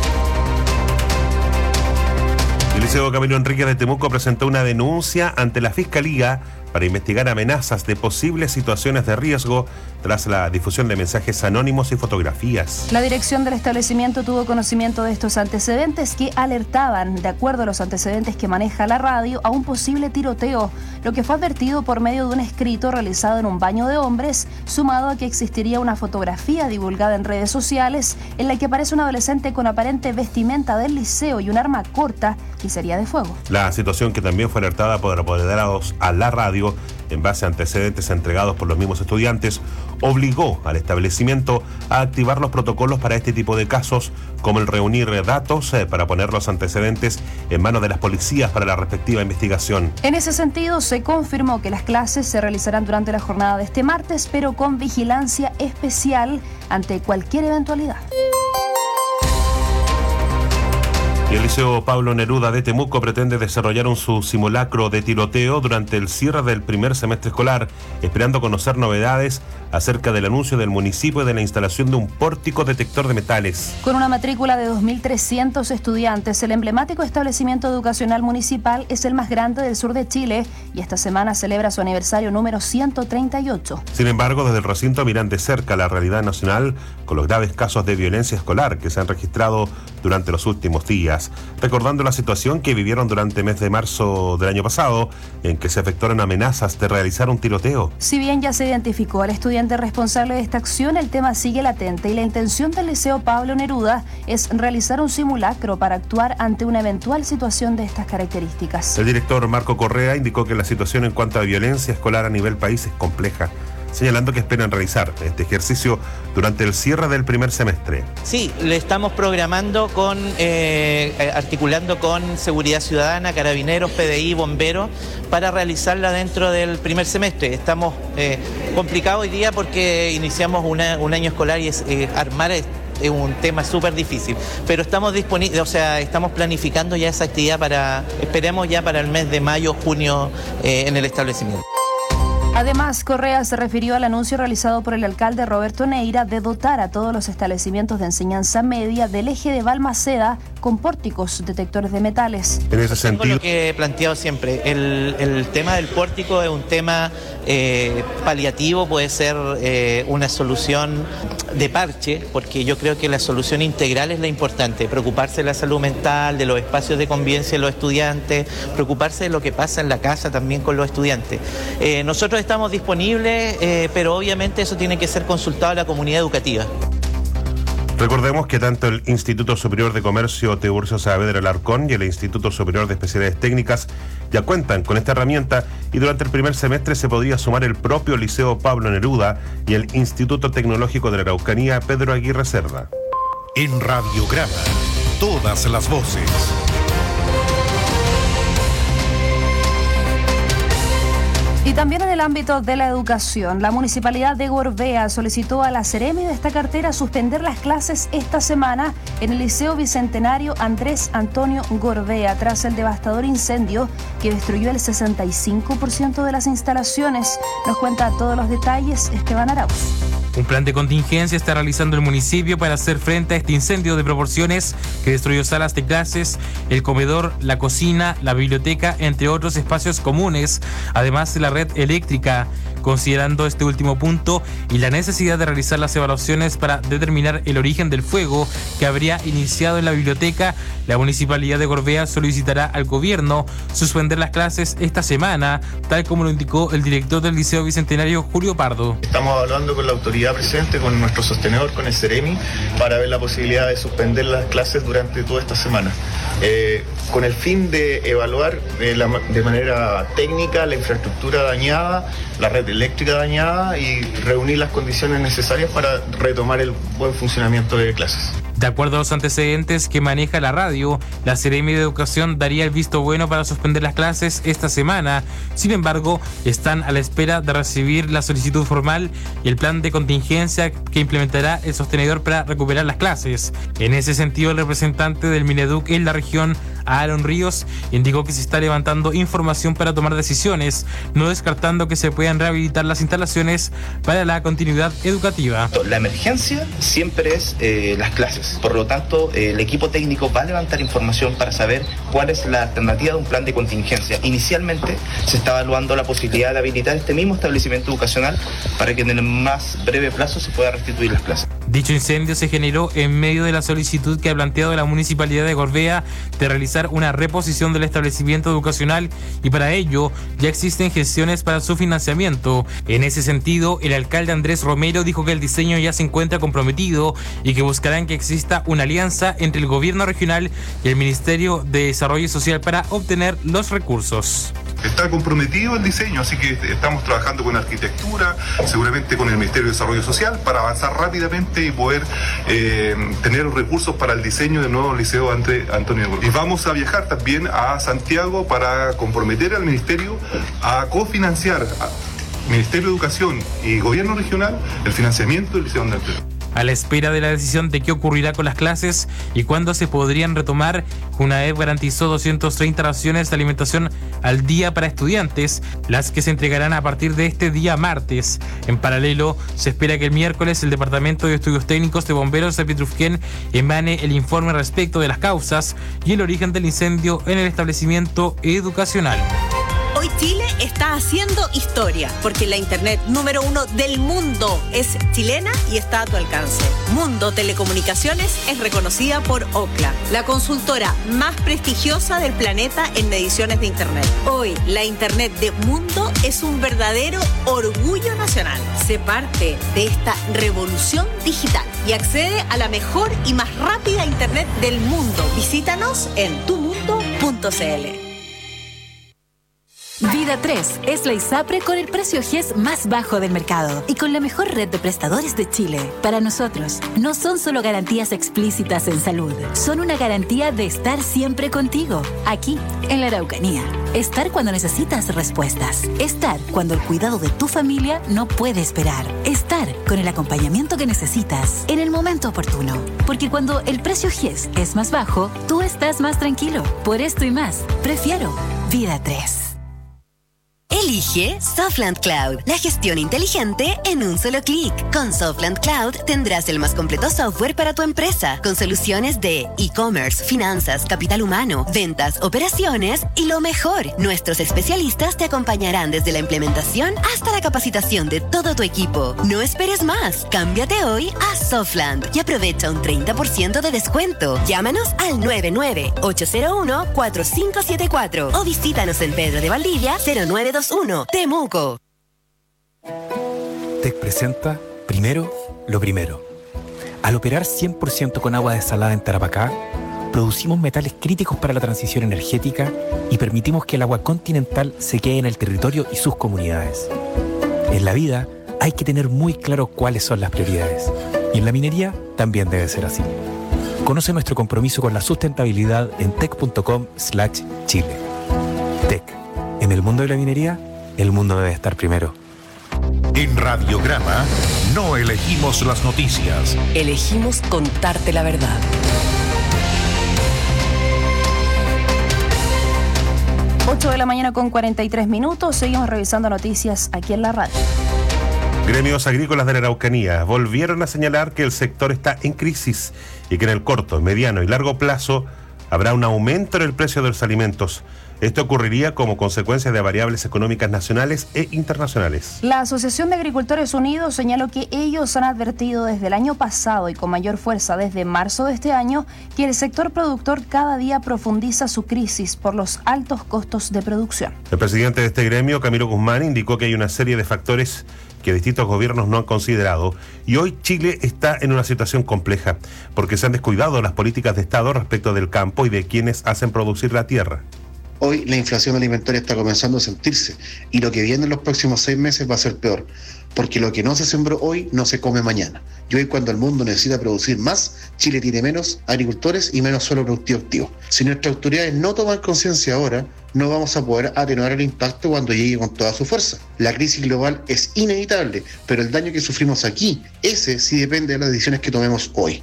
El Liceo Camilo Enríquez de Temuco presentó una denuncia ante la Fiscalía para investigar amenazas de posibles situaciones de riesgo tras la difusión de mensajes anónimos y fotografías. La dirección del establecimiento tuvo conocimiento de estos antecedentes que alertaban, de acuerdo a los antecedentes que maneja la radio, a un posible tiroteo, lo que fue advertido por medio de un escrito realizado en un baño de hombres, sumado a que existiría una fotografía divulgada en redes sociales en la que aparece un adolescente con aparente vestimenta del liceo y un arma corta y sería de fuego. La situación, que también fue alertada por apoderados a la radio en base a antecedentes entregados por los mismos estudiantes, obligó al establecimiento a activar los protocolos para este tipo de casos, como el reunir datos eh, para poner los antecedentes en manos de las policías para la respectiva investigación. En ese sentido, se confirmó que las clases se realizarán durante la jornada de este martes, pero con vigilancia especial ante cualquier eventualidad. Y el Liceo Pablo Neruda de Temuco pretende desarrollar un su simulacro de tiroteo durante el cierre del primer semestre escolar, esperando conocer novedades acerca del anuncio del municipio de la instalación de un pórtico detector de metales. Con una matrícula de dos mil trescientos estudiantes, el emblemático establecimiento educacional municipal es el más grande del sur de Chile y esta semana celebra su aniversario número ciento treinta y ocho. Sin embargo, desde el recinto miran de cerca la realidad nacional con los graves casos de violencia escolar que se han registrado durante los últimos días, recordando la situación que vivieron durante el mes de marzo del año pasado, en que se efectuaron amenazas de realizar un tiroteo. Si bien ya se identificó al estudiante responsable de esta acción, el tema sigue latente y la intención del Liceo Pablo Neruda es realizar un simulacro para actuar ante una eventual situación de estas características. El director Marco Correa indicó que la situación en cuanto a violencia escolar a nivel país es compleja, señalando que esperan realizar este ejercicio durante el cierre del primer semestre. Sí, le estamos programando con, eh, articulando con Seguridad Ciudadana, Carabineros, P D I, Bomberos, para realizarla dentro del primer semestre. Estamos eh, complicados hoy día porque iniciamos una, un año escolar y es, eh, armar es, es un tema súper difícil, pero estamos disponibles, o sea, estamos planificando ya esa actividad para, esperemos ya para el mes de mayo, junio eh, en el establecimiento. Además, Correa se refirió al anuncio realizado por el alcalde Roberto Neira de dotar a todos los establecimientos de enseñanza media del eje de Balmaceda con pórticos detectores de metales. En ese sentido, lo que he planteado siempre, el, el tema del pórtico es un tema eh, paliativo, puede ser eh, una solución de parche, porque yo creo que la solución integral es la importante, preocuparse de la salud mental, de los espacios de convivencia de los estudiantes, preocuparse de lo que pasa en la casa también con los estudiantes. Eh, nosotros estamos disponibles, eh, pero obviamente eso tiene que ser consultado a la comunidad educativa. Recordemos que tanto el Instituto Superior de Comercio Tiburcio Saavedra Alarcón y el Instituto Superior de Especialidades Técnicas ya cuentan con esta herramienta y durante el primer semestre se podría sumar el propio Liceo Pablo Neruda y el Instituto Tecnológico de la Araucanía Pedro Aguirre Cerda. En Radiograma, todas las voces. Y también en el ámbito de la educación, la Municipalidad de Gorbea solicitó a la Seremi de esta cartera suspender las clases esta semana en el Liceo Bicentenario Andrés Antonio Gorbea tras el devastador incendio que destruyó el sesenta y cinco por ciento de las instalaciones. Nos cuenta todos los detalles Esteban Arauz. Un plan de contingencia está realizando el municipio para hacer frente a este incendio de proporciones que destruyó salas de clases, el comedor, la cocina, la biblioteca, entre otros espacios comunes, además de la red eléctrica. Considerando este último punto y la necesidad de realizar las evaluaciones para determinar el origen del fuego que habría iniciado en la biblioteca, la Municipalidad de Gorbea solicitará al gobierno suspender las clases esta semana, tal como lo indicó el director del Liceo Bicentenario, Julio Pardo. Estamos hablando con la autoridad presente, con nuestro sostenedor, con el Seremi, para ver la posibilidad de suspender las clases durante toda esta semana, eh, con el fin de evaluar eh, la, de manera técnica la infraestructura dañada, la red eléctrica dañada y reunir las condiciones necesarias para retomar el buen funcionamiento de clases. De acuerdo a los antecedentes que maneja la radio, la Seremi de Educación daría el visto bueno para suspender las clases esta semana. Sin embargo, están a la espera de recibir la solicitud formal y el plan de contingencia que implementará el sostenedor para recuperar las clases. En ese sentido, el representante del Mineduc en la región, Aaron Ríos, indicó que se está levantando información para tomar decisiones, no descartando que se puedan rehabilitar las instalaciones para la continuidad educativa. La emergencia siempre es eh, las clases. Por lo tanto, eh, el equipo técnico va a levantar información para saber cuál es la alternativa de un plan de contingencia. Inicialmente se está evaluando la posibilidad de habilitar este mismo establecimiento educacional para que en el más breve plazo se pueda restituir las clases. Dicho incendio se generó en medio de la solicitud que ha planteado la Municipalidad de Gorbea de realizar una reposición del establecimiento educacional y para ello ya existen gestiones para su financiamiento. En ese sentido, el alcalde Andrés Romero dijo que el diseño ya se encuentra comprometido y que buscarán que exista una alianza entre el gobierno regional y el Ministerio de Desarrollo Social para obtener los recursos. Está comprometido el diseño, así que estamos trabajando con arquitectura, seguramente con el Ministerio de Desarrollo Social, para avanzar rápidamente y poder eh, tener los recursos para el diseño del nuevo Liceo Andrés Antonio Gorbea. Y vamos a viajar también a Santiago para comprometer al Ministerio a cofinanciar, a Ministerio de Educación y Gobierno Regional, el financiamiento del Liceo Andrés Antonio. A la espera de la decisión de qué ocurrirá con las clases y cuándo se podrían retomar, CUNAEP garantizó doscientas treinta raciones de alimentación al día para estudiantes, las que se entregarán a partir de este día martes. En paralelo, se espera que el miércoles el Departamento de Estudios Técnicos de Bomberos de Petrufquén emane el informe respecto de las causas y el origen del incendio en el establecimiento educacional. Hoy Chile está haciendo historia, porque la internet número uno del mundo es chilena y está a tu alcance. Mundo Telecomunicaciones es reconocida por Ookla, la consultora más prestigiosa del planeta en mediciones de internet. Hoy, la internet de Mundo es un verdadero orgullo nacional. Sé parte de esta revolución digital y accede a la mejor y más rápida internet del mundo. Visítanos en tu mundo punto c l. Vida tres es la ISAPRE con el precio G E S más bajo del mercado y con la mejor red de prestadores de Chile. Para nosotros, no son solo garantías explícitas en salud, son una garantía de estar siempre contigo, aquí, en la Araucanía. Estar cuando necesitas respuestas. Estar cuando el cuidado de tu familia no puede esperar. Estar con el acompañamiento que necesitas en el momento oportuno. Porque cuando el precio G E S es más bajo, tú estás más tranquilo. Por esto y más, prefiero Vida tres. Elige Softland Cloud, la gestión inteligente en un solo clic. Con Softland Cloud tendrás el más completo software para tu empresa, con soluciones de e-commerce, finanzas, capital humano, ventas, operaciones y lo mejor, nuestros especialistas te acompañarán desde la implementación hasta la capacitación de todo tu equipo. No esperes más, cámbiate hoy a Softland y aprovecha un treinta por ciento de descuento. Llámanos al nueve nueve ocho cero uno cuatro cinco siete cuatro o visítanos en Pedro de Valdivia cero nueve dos uno, Temuco. Tec presenta primero lo primero. Al operar cien por ciento con agua desalada en Tarapacá, producimos metales críticos para la transición energética y permitimos que el agua continental se quede en el territorio y sus comunidades. En la vida hay que tener muy claro cuáles son las prioridades. Y en la minería también debe ser así. Conoce nuestro compromiso con la sustentabilidad en tec punto com slash chile. Tec. En el mundo de la minería, el mundo debe estar primero. En Radiograma no elegimos las noticias. Elegimos contarte la verdad. ocho de la mañana con cuarenta y tres minutos. Seguimos revisando noticias aquí en la radio. Gremios agrícolas de la Araucanía volvieron a señalar que el sector está en crisis y que en el corto, mediano y largo plazo habrá un aumento en el precio de los alimentos. Esto ocurriría como consecuencia de variables económicas nacionales e internacionales. La Asociación de Agricultores Unidos señaló que ellos han advertido desde el año pasado y con mayor fuerza desde marzo de este año que el sector productor cada día profundiza su crisis por los altos costos de producción. El presidente de este gremio, Camilo Guzmán, indicó que hay una serie de factores que distintos gobiernos no han considerado y hoy Chile está en una situación compleja porque se han descuidado las políticas de Estado respecto del campo y de quienes hacen producir la tierra. Hoy la inflación alimentaria está comenzando a sentirse y lo que viene en los próximos seis meses va a ser peor, porque lo que no se sembró hoy no se come mañana. Y hoy cuando el mundo necesita producir más, Chile tiene menos agricultores y menos suelo productivo activo. Si nuestras autoridades no toman conciencia ahora, no vamos a poder atenuar el impacto cuando llegue con toda su fuerza. La crisis global es inevitable, pero el daño que sufrimos aquí, ese sí depende de las decisiones que tomemos hoy.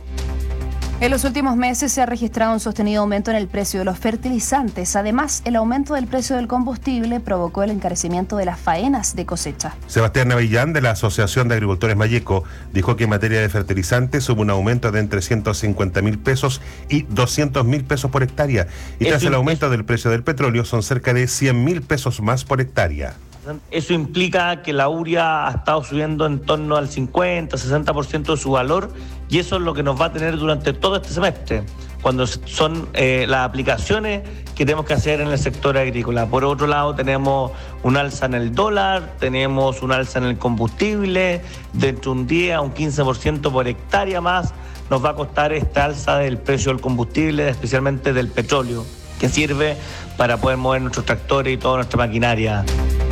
En los últimos meses se ha registrado un sostenido aumento en el precio de los fertilizantes. Además, el aumento del precio del combustible provocó el encarecimiento de las faenas de cosecha. Sebastián Navillán, de la Asociación de Agricultores Mayeco, dijo que en materia de fertilizantes hubo un aumento de entre ciento cincuenta mil pesos y doscientos mil pesos por hectárea. Y tras el aumento del precio del petróleo son cerca de cien mil pesos más por hectárea. Eso implica que la urea ha estado subiendo en torno al cincuenta, sesenta por ciento de su valor y eso es lo que nos va a tener durante todo este semestre, cuando son eh, las aplicaciones que tenemos que hacer en el sector agrícola. Por otro lado, tenemos un alza en el dólar, tenemos un alza en el combustible, dentro de un diez a un quince por ciento por hectárea más nos va a costar esta alza del precio del combustible, especialmente del petróleo, que sirve para poder mover nuestros tractores y toda nuestra maquinaria.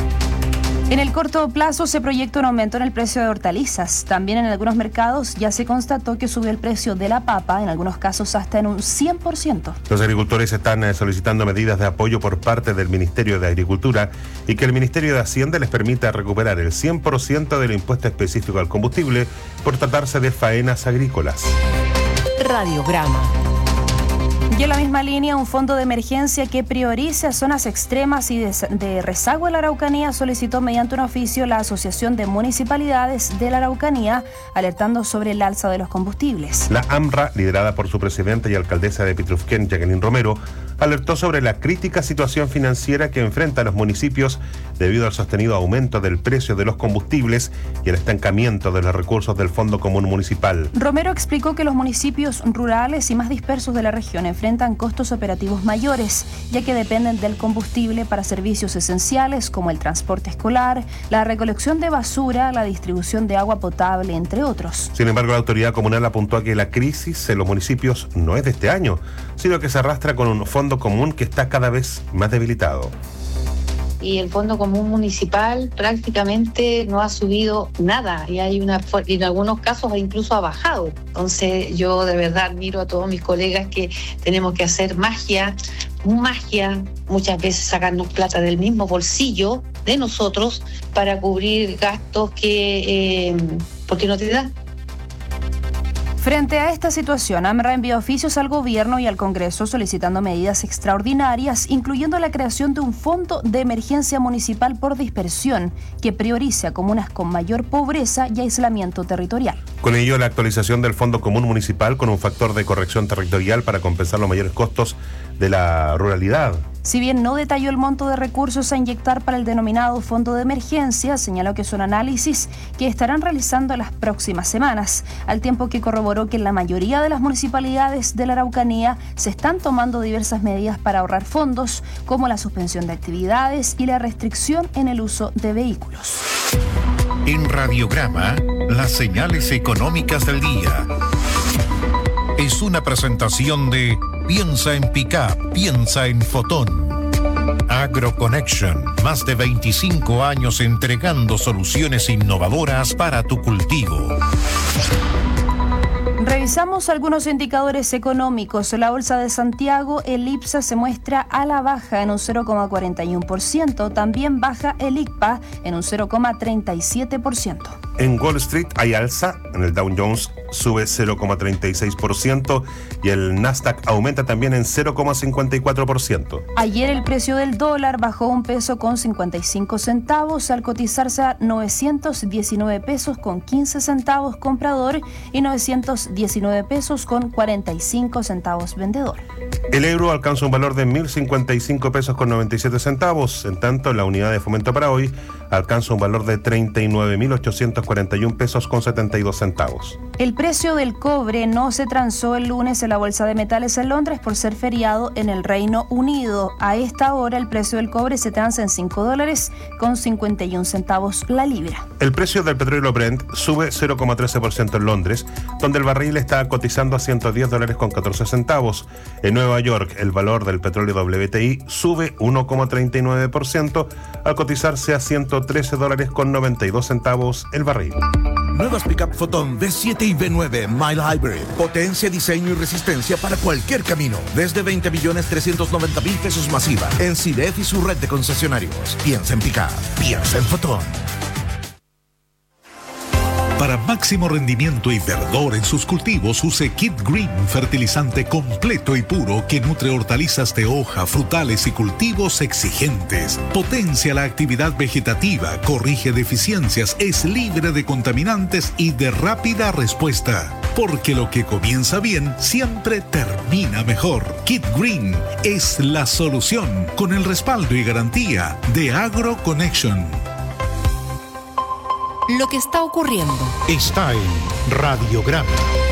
En el corto plazo se proyecta un aumento en el precio de hortalizas. También en algunos mercados ya se constató que subió el precio de la papa, en algunos casos hasta en un cien por ciento. Los agricultores están solicitando medidas de apoyo por parte del Ministerio de Agricultura y que el Ministerio de Hacienda les permita recuperar el cien por ciento del impuesto específico al combustible por tratarse de faenas agrícolas. Radiograma. Y en la misma línea, un fondo de emergencia que priorice a zonas extremas y de, de rezago en la Araucanía solicitó mediante un oficio la Asociación de Municipalidades de la Araucanía, alertando sobre el alza de los combustibles. La AMRA, liderada por su presidenta y alcaldesa de Pitrufquén, Jacqueline Romero, alertó sobre la crítica situación financiera que enfrentan los municipios debido al sostenido aumento del precio de los combustibles y el estancamiento de los recursos del Fondo Común Municipal. Romero explicó que los municipios rurales y más dispersos de la región enfrentan costos operativos mayores, ya que dependen del combustible para servicios esenciales como el transporte escolar, la recolección de basura, la distribución de agua potable, entre otros. Sin embargo, la autoridad comunal apuntó que la crisis en los municipios no es de este año, sino que se arrastra con un fondo común que está cada vez más debilitado. Y el Fondo Común Municipal prácticamente no ha subido nada y hay una y en algunos casos incluso ha bajado. Entonces yo de verdad admiro a todos mis colegas que tenemos que hacer magia, magia, muchas veces sacarnos plata del mismo bolsillo de nosotros para cubrir gastos que eh, porque no te da. Frente a esta situación, AMRA envió oficios al Gobierno y al Congreso solicitando medidas extraordinarias, incluyendo la creación de un fondo de emergencia municipal por dispersión que priorice a comunas con mayor pobreza y aislamiento territorial. Con ello, la actualización del Fondo Común Municipal con un factor de corrección territorial para compensar los mayores costos de la ruralidad. Si bien no detalló el monto de recursos a inyectar para el denominado fondo de emergencia, señaló que son análisis que estarán realizando las próximas semanas, al tiempo que corroboró que en la mayoría de las municipalidades de la Araucanía se están tomando diversas medidas para ahorrar fondos, como la suspensión de actividades y la restricción en el uso de vehículos. En Radiograma, las señales económicas del día. Es una presentación de Piensa en Pickup, piensa en Fotón. AgroConnection, más de veinticinco años entregando soluciones innovadoras para tu cultivo. Revisamos algunos indicadores económicos. La Bolsa de Santiago, el IPSA se muestra a la baja en un cero coma cuarenta y uno por ciento. También baja el I C P A en un cero coma treinta y siete por ciento. En Wall Street hay alza, en el Dow Jones sube cero coma treinta y seis por ciento y el Nasdaq aumenta también en cero coma cincuenta y cuatro por ciento. Ayer el precio del dólar bajó un peso con cincuenta y cinco centavos al cotizarse a novecientos diecinueve pesos con quince centavos comprador y novecientos diecinueve pesos con cuarenta y cinco centavos vendedor. El euro alcanza un valor de mil cincuenta y cinco pesos con noventa y siete centavos. En tanto, la unidad de fomento para hoy alcanza un valor de treinta y nueve mil ochocientos cuarenta y uno pesos con setenta y dos centavos. El precio del cobre no se transó el lunes en la Bolsa de Metales en Londres por ser feriado en el Reino Unido. A esta hora el precio del cobre se transa en cinco dólares con cincuenta y uno centavos la libra. El precio del petróleo Brent sube cero coma trece por ciento en Londres, donde el barril está cotizando a ciento diez dólares con catorce centavos. En Nueva York, el valor del petróleo W T I sube uno coma treinta y nueve por ciento al cotizarse a ciento trece dólares con noventa y dos centavos el barril. Nuevas Pickup Photon V siete y V nueve Mile Hybrid. Potencia, diseño y resistencia para cualquier camino. Desde veinte millones trescientos noventa mil pesos masiva. En Ciref y su red de concesionarios. Piensa en Pickup. Piensa en Photon. Para máximo rendimiento y verdor en sus cultivos, use Kit Green, fertilizante completo y puro que nutre hortalizas de hoja, frutales y cultivos exigentes. Potencia la actividad vegetativa, corrige deficiencias, es libre de contaminantes y de rápida respuesta. Porque lo que comienza bien siempre termina mejor. Kit Green es la solución con el respaldo y garantía de Agro Connection. Lo que está ocurriendo está en Radiograma.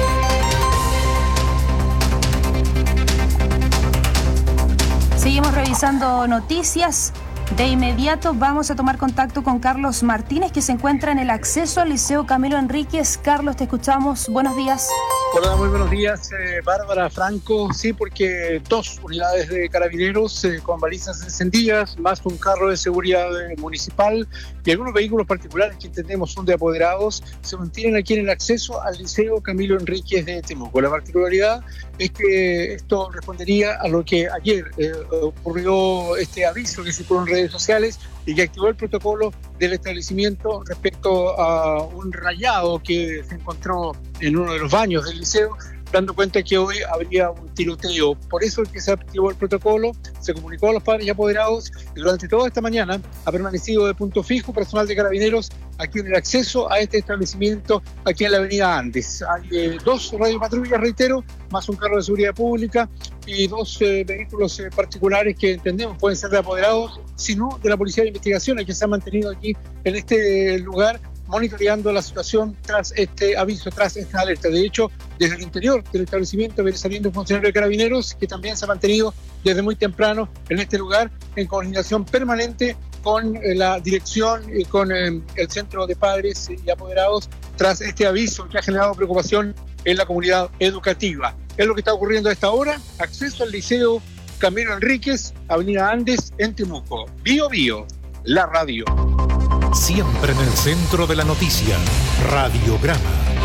Seguimos revisando noticias. De inmediato vamos a tomar contacto con Carlos Martínez, que se encuentra en el acceso al Liceo Camilo Enríquez. Carlos, te escuchamos. Buenos días. Hola, muy buenos días, eh, Bárbara, Franco. Sí, porque dos unidades de carabineros eh, con balizas encendidas, más un carro de seguridad eh, municipal y algunos vehículos particulares que entendemos son de apoderados, se mantienen aquí en el acceso al Liceo Camilo Enríquez de Temuco. La particularidad es que esto respondería a lo que ayer eh, ocurrió, este aviso que circuló en redes sociales y que activó el protocolo del establecimiento respecto a un rayado que se encontró en uno de los baños del liceo, dando cuenta que hoy habría un tiroteo. Por eso es que se activó el protocolo, se comunicó a los padres y apoderados y durante toda esta mañana ha permanecido de punto fijo personal de carabineros aquí en el acceso a este establecimiento aquí en la avenida Andes. Hay eh, dos radiopatrullas, reitero, más un carro de seguridad pública y dos eh, vehículos eh, particulares que entendemos pueden ser de apoderados, sino de la Policía de Investigaciones que se ha mantenido aquí en este lugar monitoreando la situación tras este aviso, tras esta alerta. De hecho, desde el interior del establecimiento viene saliendo un funcionario de carabineros que también se ha mantenido desde muy temprano en este lugar en coordinación permanente con eh, la dirección y con eh, el centro de padres y apoderados tras este aviso que ha generado preocupación en la comunidad educativa. Es lo que está ocurriendo a esta hora. Acceso al Liceo Camilo Enríquez, Avenida Andes, en Temuco. Bio Bio, la radio. Siempre en el centro de la noticia, Radiograma.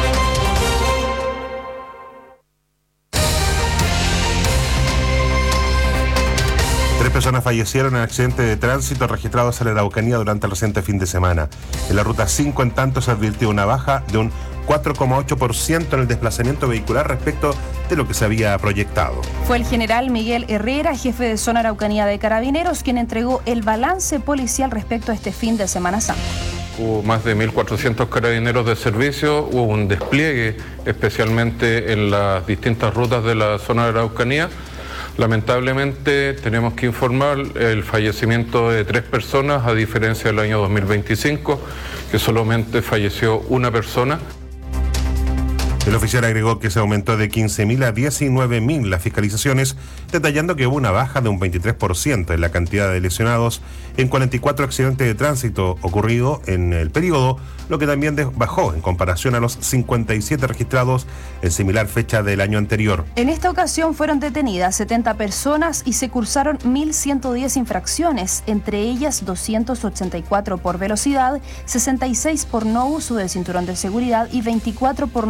Tres personas fallecieron en accidente de tránsito registrados en la Araucanía durante el reciente fin de semana. En la ruta cinco, en tanto, se advirtió una baja de un cuatro coma ocho por ciento en el desplazamiento vehicular respecto de lo que se había proyectado. Fue el general Miguel Herrera, jefe de zona Araucanía de Carabineros, quien entregó el balance policial respecto a este fin de Semana Santa. Hubo más de mil cuatrocientos carabineros de servicio, hubo un despliegue especialmente en las distintas rutas de la zona de Araucanía. Lamentablemente tenemos que informar el fallecimiento de tres personas, a diferencia del año dos mil veinticinco, que solamente falleció una persona. El oficial agregó que se aumentó de quince mil a diecinueve mil las fiscalizaciones, detallando que hubo una baja de un veintitrés por ciento en la cantidad de lesionados en cuarenta y cuatro accidentes de tránsito ocurridos en el periodo, lo que también bajó en comparación a los cincuenta y siete registrados en similar fecha del año anterior. En esta ocasión fueron detenidas setenta personas y se cursaron mil ciento diez infracciones, entre ellas doscientos ochenta y cuatro por velocidad, sesenta y seis por no uso del cinturón de seguridad y veinticuatro por no usar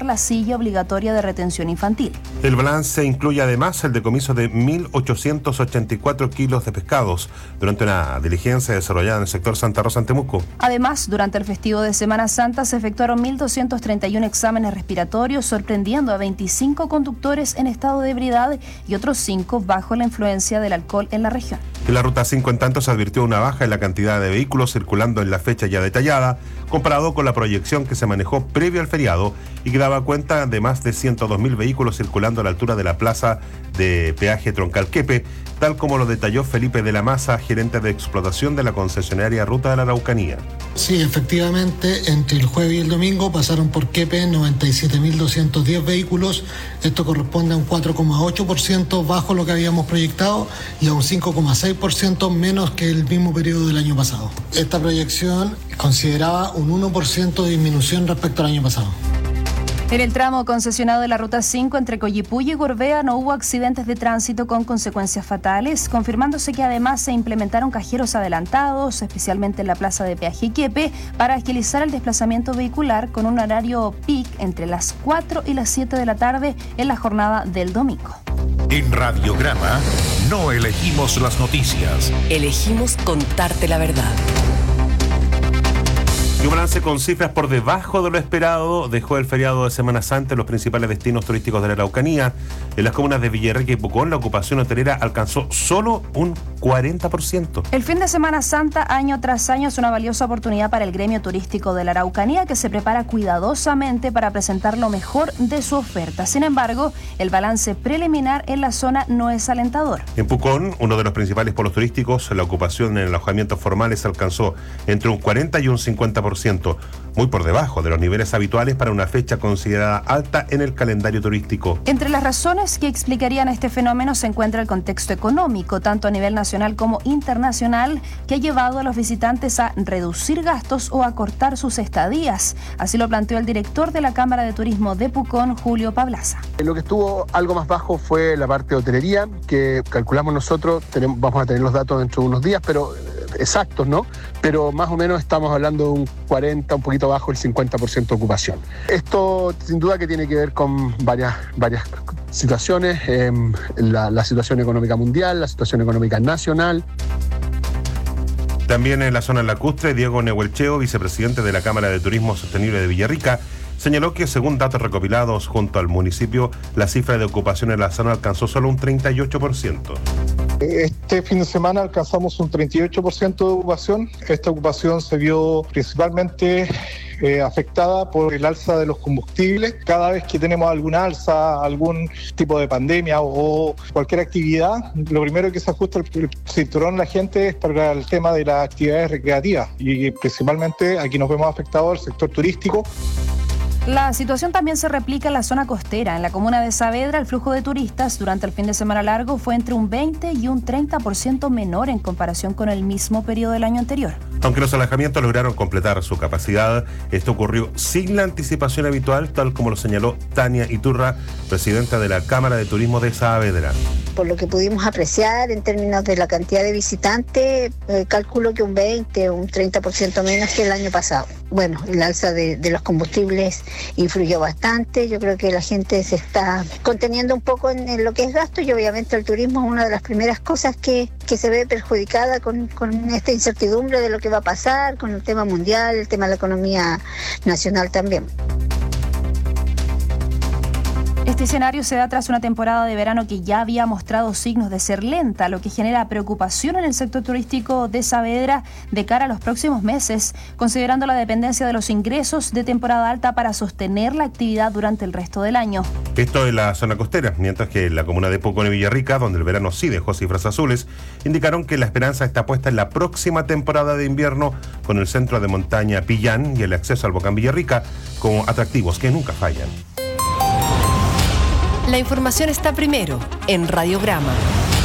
implementar la silla obligatoria de retención infantil. El balance incluye además el decomiso de mil ochocientos ochenta y cuatro kilos de pescados durante una diligencia desarrollada en el sector Santa Rosa en Temuco. Además, durante el festivo de Semana Santa se efectuaron mil doscientos treinta y uno exámenes respiratorios, sorprendiendo a veinticinco conductores en estado de ebriedad y otros cinco bajo la influencia del alcohol en la región. En la ruta cinco, en tanto, se advirtió una baja en la cantidad de vehículos circulando en la fecha ya detallada, comparado con la proyección que se manejó previo al feriado y que daba cuenta de más de ciento dos mil vehículos circulando a la altura de la plaza de peaje Troncalquepe, tal como lo detalló Felipe de la Maza, gerente de explotación de la concesionaria Ruta de la Araucanía. Sí, efectivamente, entre el jueves y el domingo pasaron por Quepe noventa y siete mil doscientos diez vehículos. Esto corresponde a un cuatro coma ocho por ciento bajo lo que habíamos proyectado y a un cinco coma seis por ciento menos que el mismo periodo del año pasado. Esta proyección consideraba un uno por ciento de disminución respecto al año pasado. En el tramo concesionado de la Ruta cinco entre Coyipulli y Gorbea no hubo accidentes de tránsito con consecuencias fatales, confirmándose que además se implementaron cajeros adelantados, especialmente en la plaza de peaje Quepe, para agilizar el desplazamiento vehicular con un horario peak entre las cuatro y las siete de la tarde en la jornada del domingo. En Radiograma no elegimos las noticias. Elegimos contarte la verdad. Y un balance con cifras por debajo de lo esperado dejó el feriado de Semana Santa en los principales destinos turísticos de la Araucanía. En las comunas de Villarrica y Pucón, la ocupación hotelera alcanzó solo un cuarenta por ciento. El fin de Semana Santa, año tras año, es una valiosa oportunidad para el gremio turístico de la Araucanía, que se prepara cuidadosamente para presentar lo mejor de su oferta. Sin embargo, el balance preliminar en la zona no es alentador. En Pucón, uno de los principales polos turísticos, la ocupación en alojamientos formales alcanzó entre un cuarenta y un cincuenta por ciento, muy por debajo de los niveles habituales para una fecha considerada alta en el calendario turístico. Entre las razones que explicarían este fenómeno se encuentra el contexto económico, tanto a nivel nacional como internacional, que ha llevado a los visitantes a reducir gastos o a cortar sus estadías. Así lo planteó el director de la Cámara de Turismo de Pucón, Julio Pablaza. Lo que estuvo algo más bajo fue la parte de hotelería, que calculamos nosotros, tenemos, vamos a tener los datos dentro de unos días, pero exactos, ¿no? Pero más o menos estamos hablando de un cuarenta, un poquito bajo el cincuenta por ciento de ocupación. Esto sin duda que tiene que ver con varias, varias situaciones, eh, la, la situación económica mundial, la situación económica nacional. También en la zona lacustre, Diego Nehuelcheo, vicepresidente de la Cámara de Turismo Sostenible de Villarrica, señaló que según datos recopilados junto al municipio, la cifra de ocupación en la zona alcanzó solo un treinta y ocho por ciento. Este fin de semana alcanzamos un treinta y ocho por ciento de ocupación. Esta ocupación se vio principalmente eh, afectada por el alza de los combustibles. Cada vez que tenemos alguna alza, algún tipo de pandemia o cualquier actividad, lo primero que se ajusta el cinturón la gente es para el tema de las actividades recreativas y principalmente aquí nos vemos afectados el sector turístico. La situación también se replica en la zona costera. En la comuna de Saavedra, el flujo de turistas durante el fin de semana largo fue entre un veinte y un treinta por ciento menor en comparación con el mismo periodo del año anterior. Aunque los alojamientos lograron completar su capacidad, esto ocurrió sin la anticipación habitual, tal como lo señaló Tania Iturra, presidenta de la Cámara de Turismo de Saavedra. Por lo que pudimos apreciar en términos de la cantidad de visitantes, eh, calculo que un veinte o un treinta por ciento menos que el año pasado. Bueno, el alza de, de los combustibles influyó bastante. Yo creo que la gente se está conteniendo un poco en, en lo que es gasto y obviamente el turismo es una de las primeras cosas que, que se ve perjudicada con, con esta incertidumbre de lo que va a pasar, con el tema mundial, el tema de la economía nacional también. Este escenario se da tras una temporada de verano que ya había mostrado signos de ser lenta, lo que genera preocupación en el sector turístico de Saavedra de cara a los próximos meses, considerando la dependencia de los ingresos de temporada alta para sostener la actividad durante el resto del año. Esto en la zona costera, mientras que en la comuna de Pucón y Villarrica, donde el verano sí dejó cifras azules, indicaron que la esperanza está puesta en la próxima temporada de invierno con el centro de montaña Pillán y el acceso al volcán Villarrica como atractivos que nunca fallan. La información está primero en Radiograma.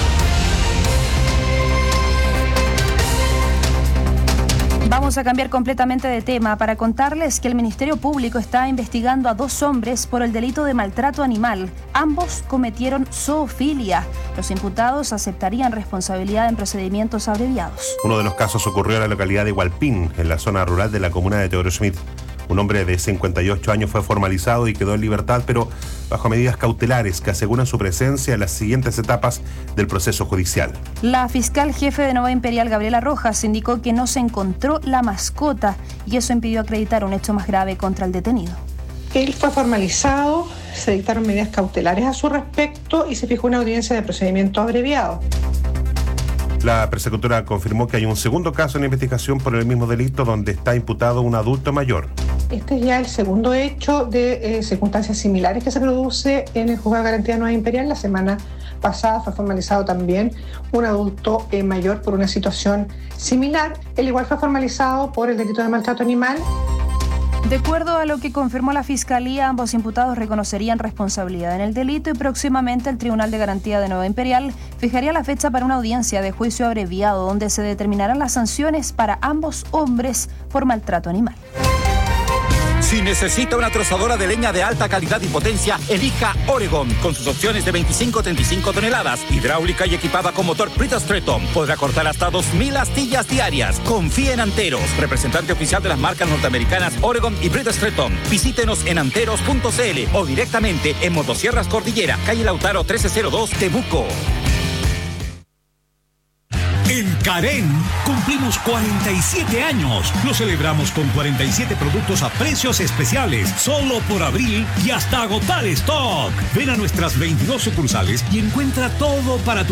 Vamos a cambiar completamente de tema para contarles que el Ministerio Público está investigando a dos hombres por el delito de maltrato animal. Ambos cometieron zoofilia. Los imputados aceptarían responsabilidad en procedimientos abreviados. Uno de los casos ocurrió en la localidad de Hualpín, en la zona rural de la comuna de Teodoro Schmidt. Un hombre de cincuenta y ocho años fue formalizado y quedó en libertad, pero bajo medidas cautelares que aseguran su presencia en las siguientes etapas del proceso judicial. La fiscal jefe de Nueva Imperial, Gabriela Rojas, indicó que no se encontró la mascota y eso impidió acreditar un hecho más grave contra el detenido. Él fue formalizado, se dictaron medidas cautelares a su respecto y se fijó una audiencia de procedimiento abreviado. La persecutora confirmó que hay un segundo caso en investigación por el mismo delito donde está imputado un adulto mayor. Este es ya el segundo hecho de eh, circunstancias similares que se produce en el Juzgado de Garantía de Nueva Imperial. La semana pasada fue formalizado también un adulto eh, mayor por una situación similar. Él igual fue formalizado por el delito de maltrato animal. De acuerdo a lo que confirmó la Fiscalía, ambos imputados reconocerían responsabilidad en el delito y próximamente el Tribunal de Garantía de Nueva Imperial fijaría la fecha para una audiencia de juicio abreviado donde se determinarán las sanciones para ambos hombres por maltrato animal. Si necesita una trozadora de leña de alta calidad y potencia, elija Oregon, con sus opciones de veinticinco a treinta y cinco toneladas, hidráulica y equipada con motor Brita Stretton. Podrá cortar hasta dos mil astillas diarias. Confíe en Anteros, representante oficial de las marcas norteamericanas Oregon y Brita Stretton. Visítenos en anteros punto c l o directamente en Motosierras Cordillera, calle Lautaro trece cero dos, Temuco. En Carén cumplimos cuarenta y siete años. Lo celebramos con cuarenta y siete productos a precios especiales, solo por abril y hasta agotar stock. Ven a nuestras veintidós sucursales y encuentra todo para tu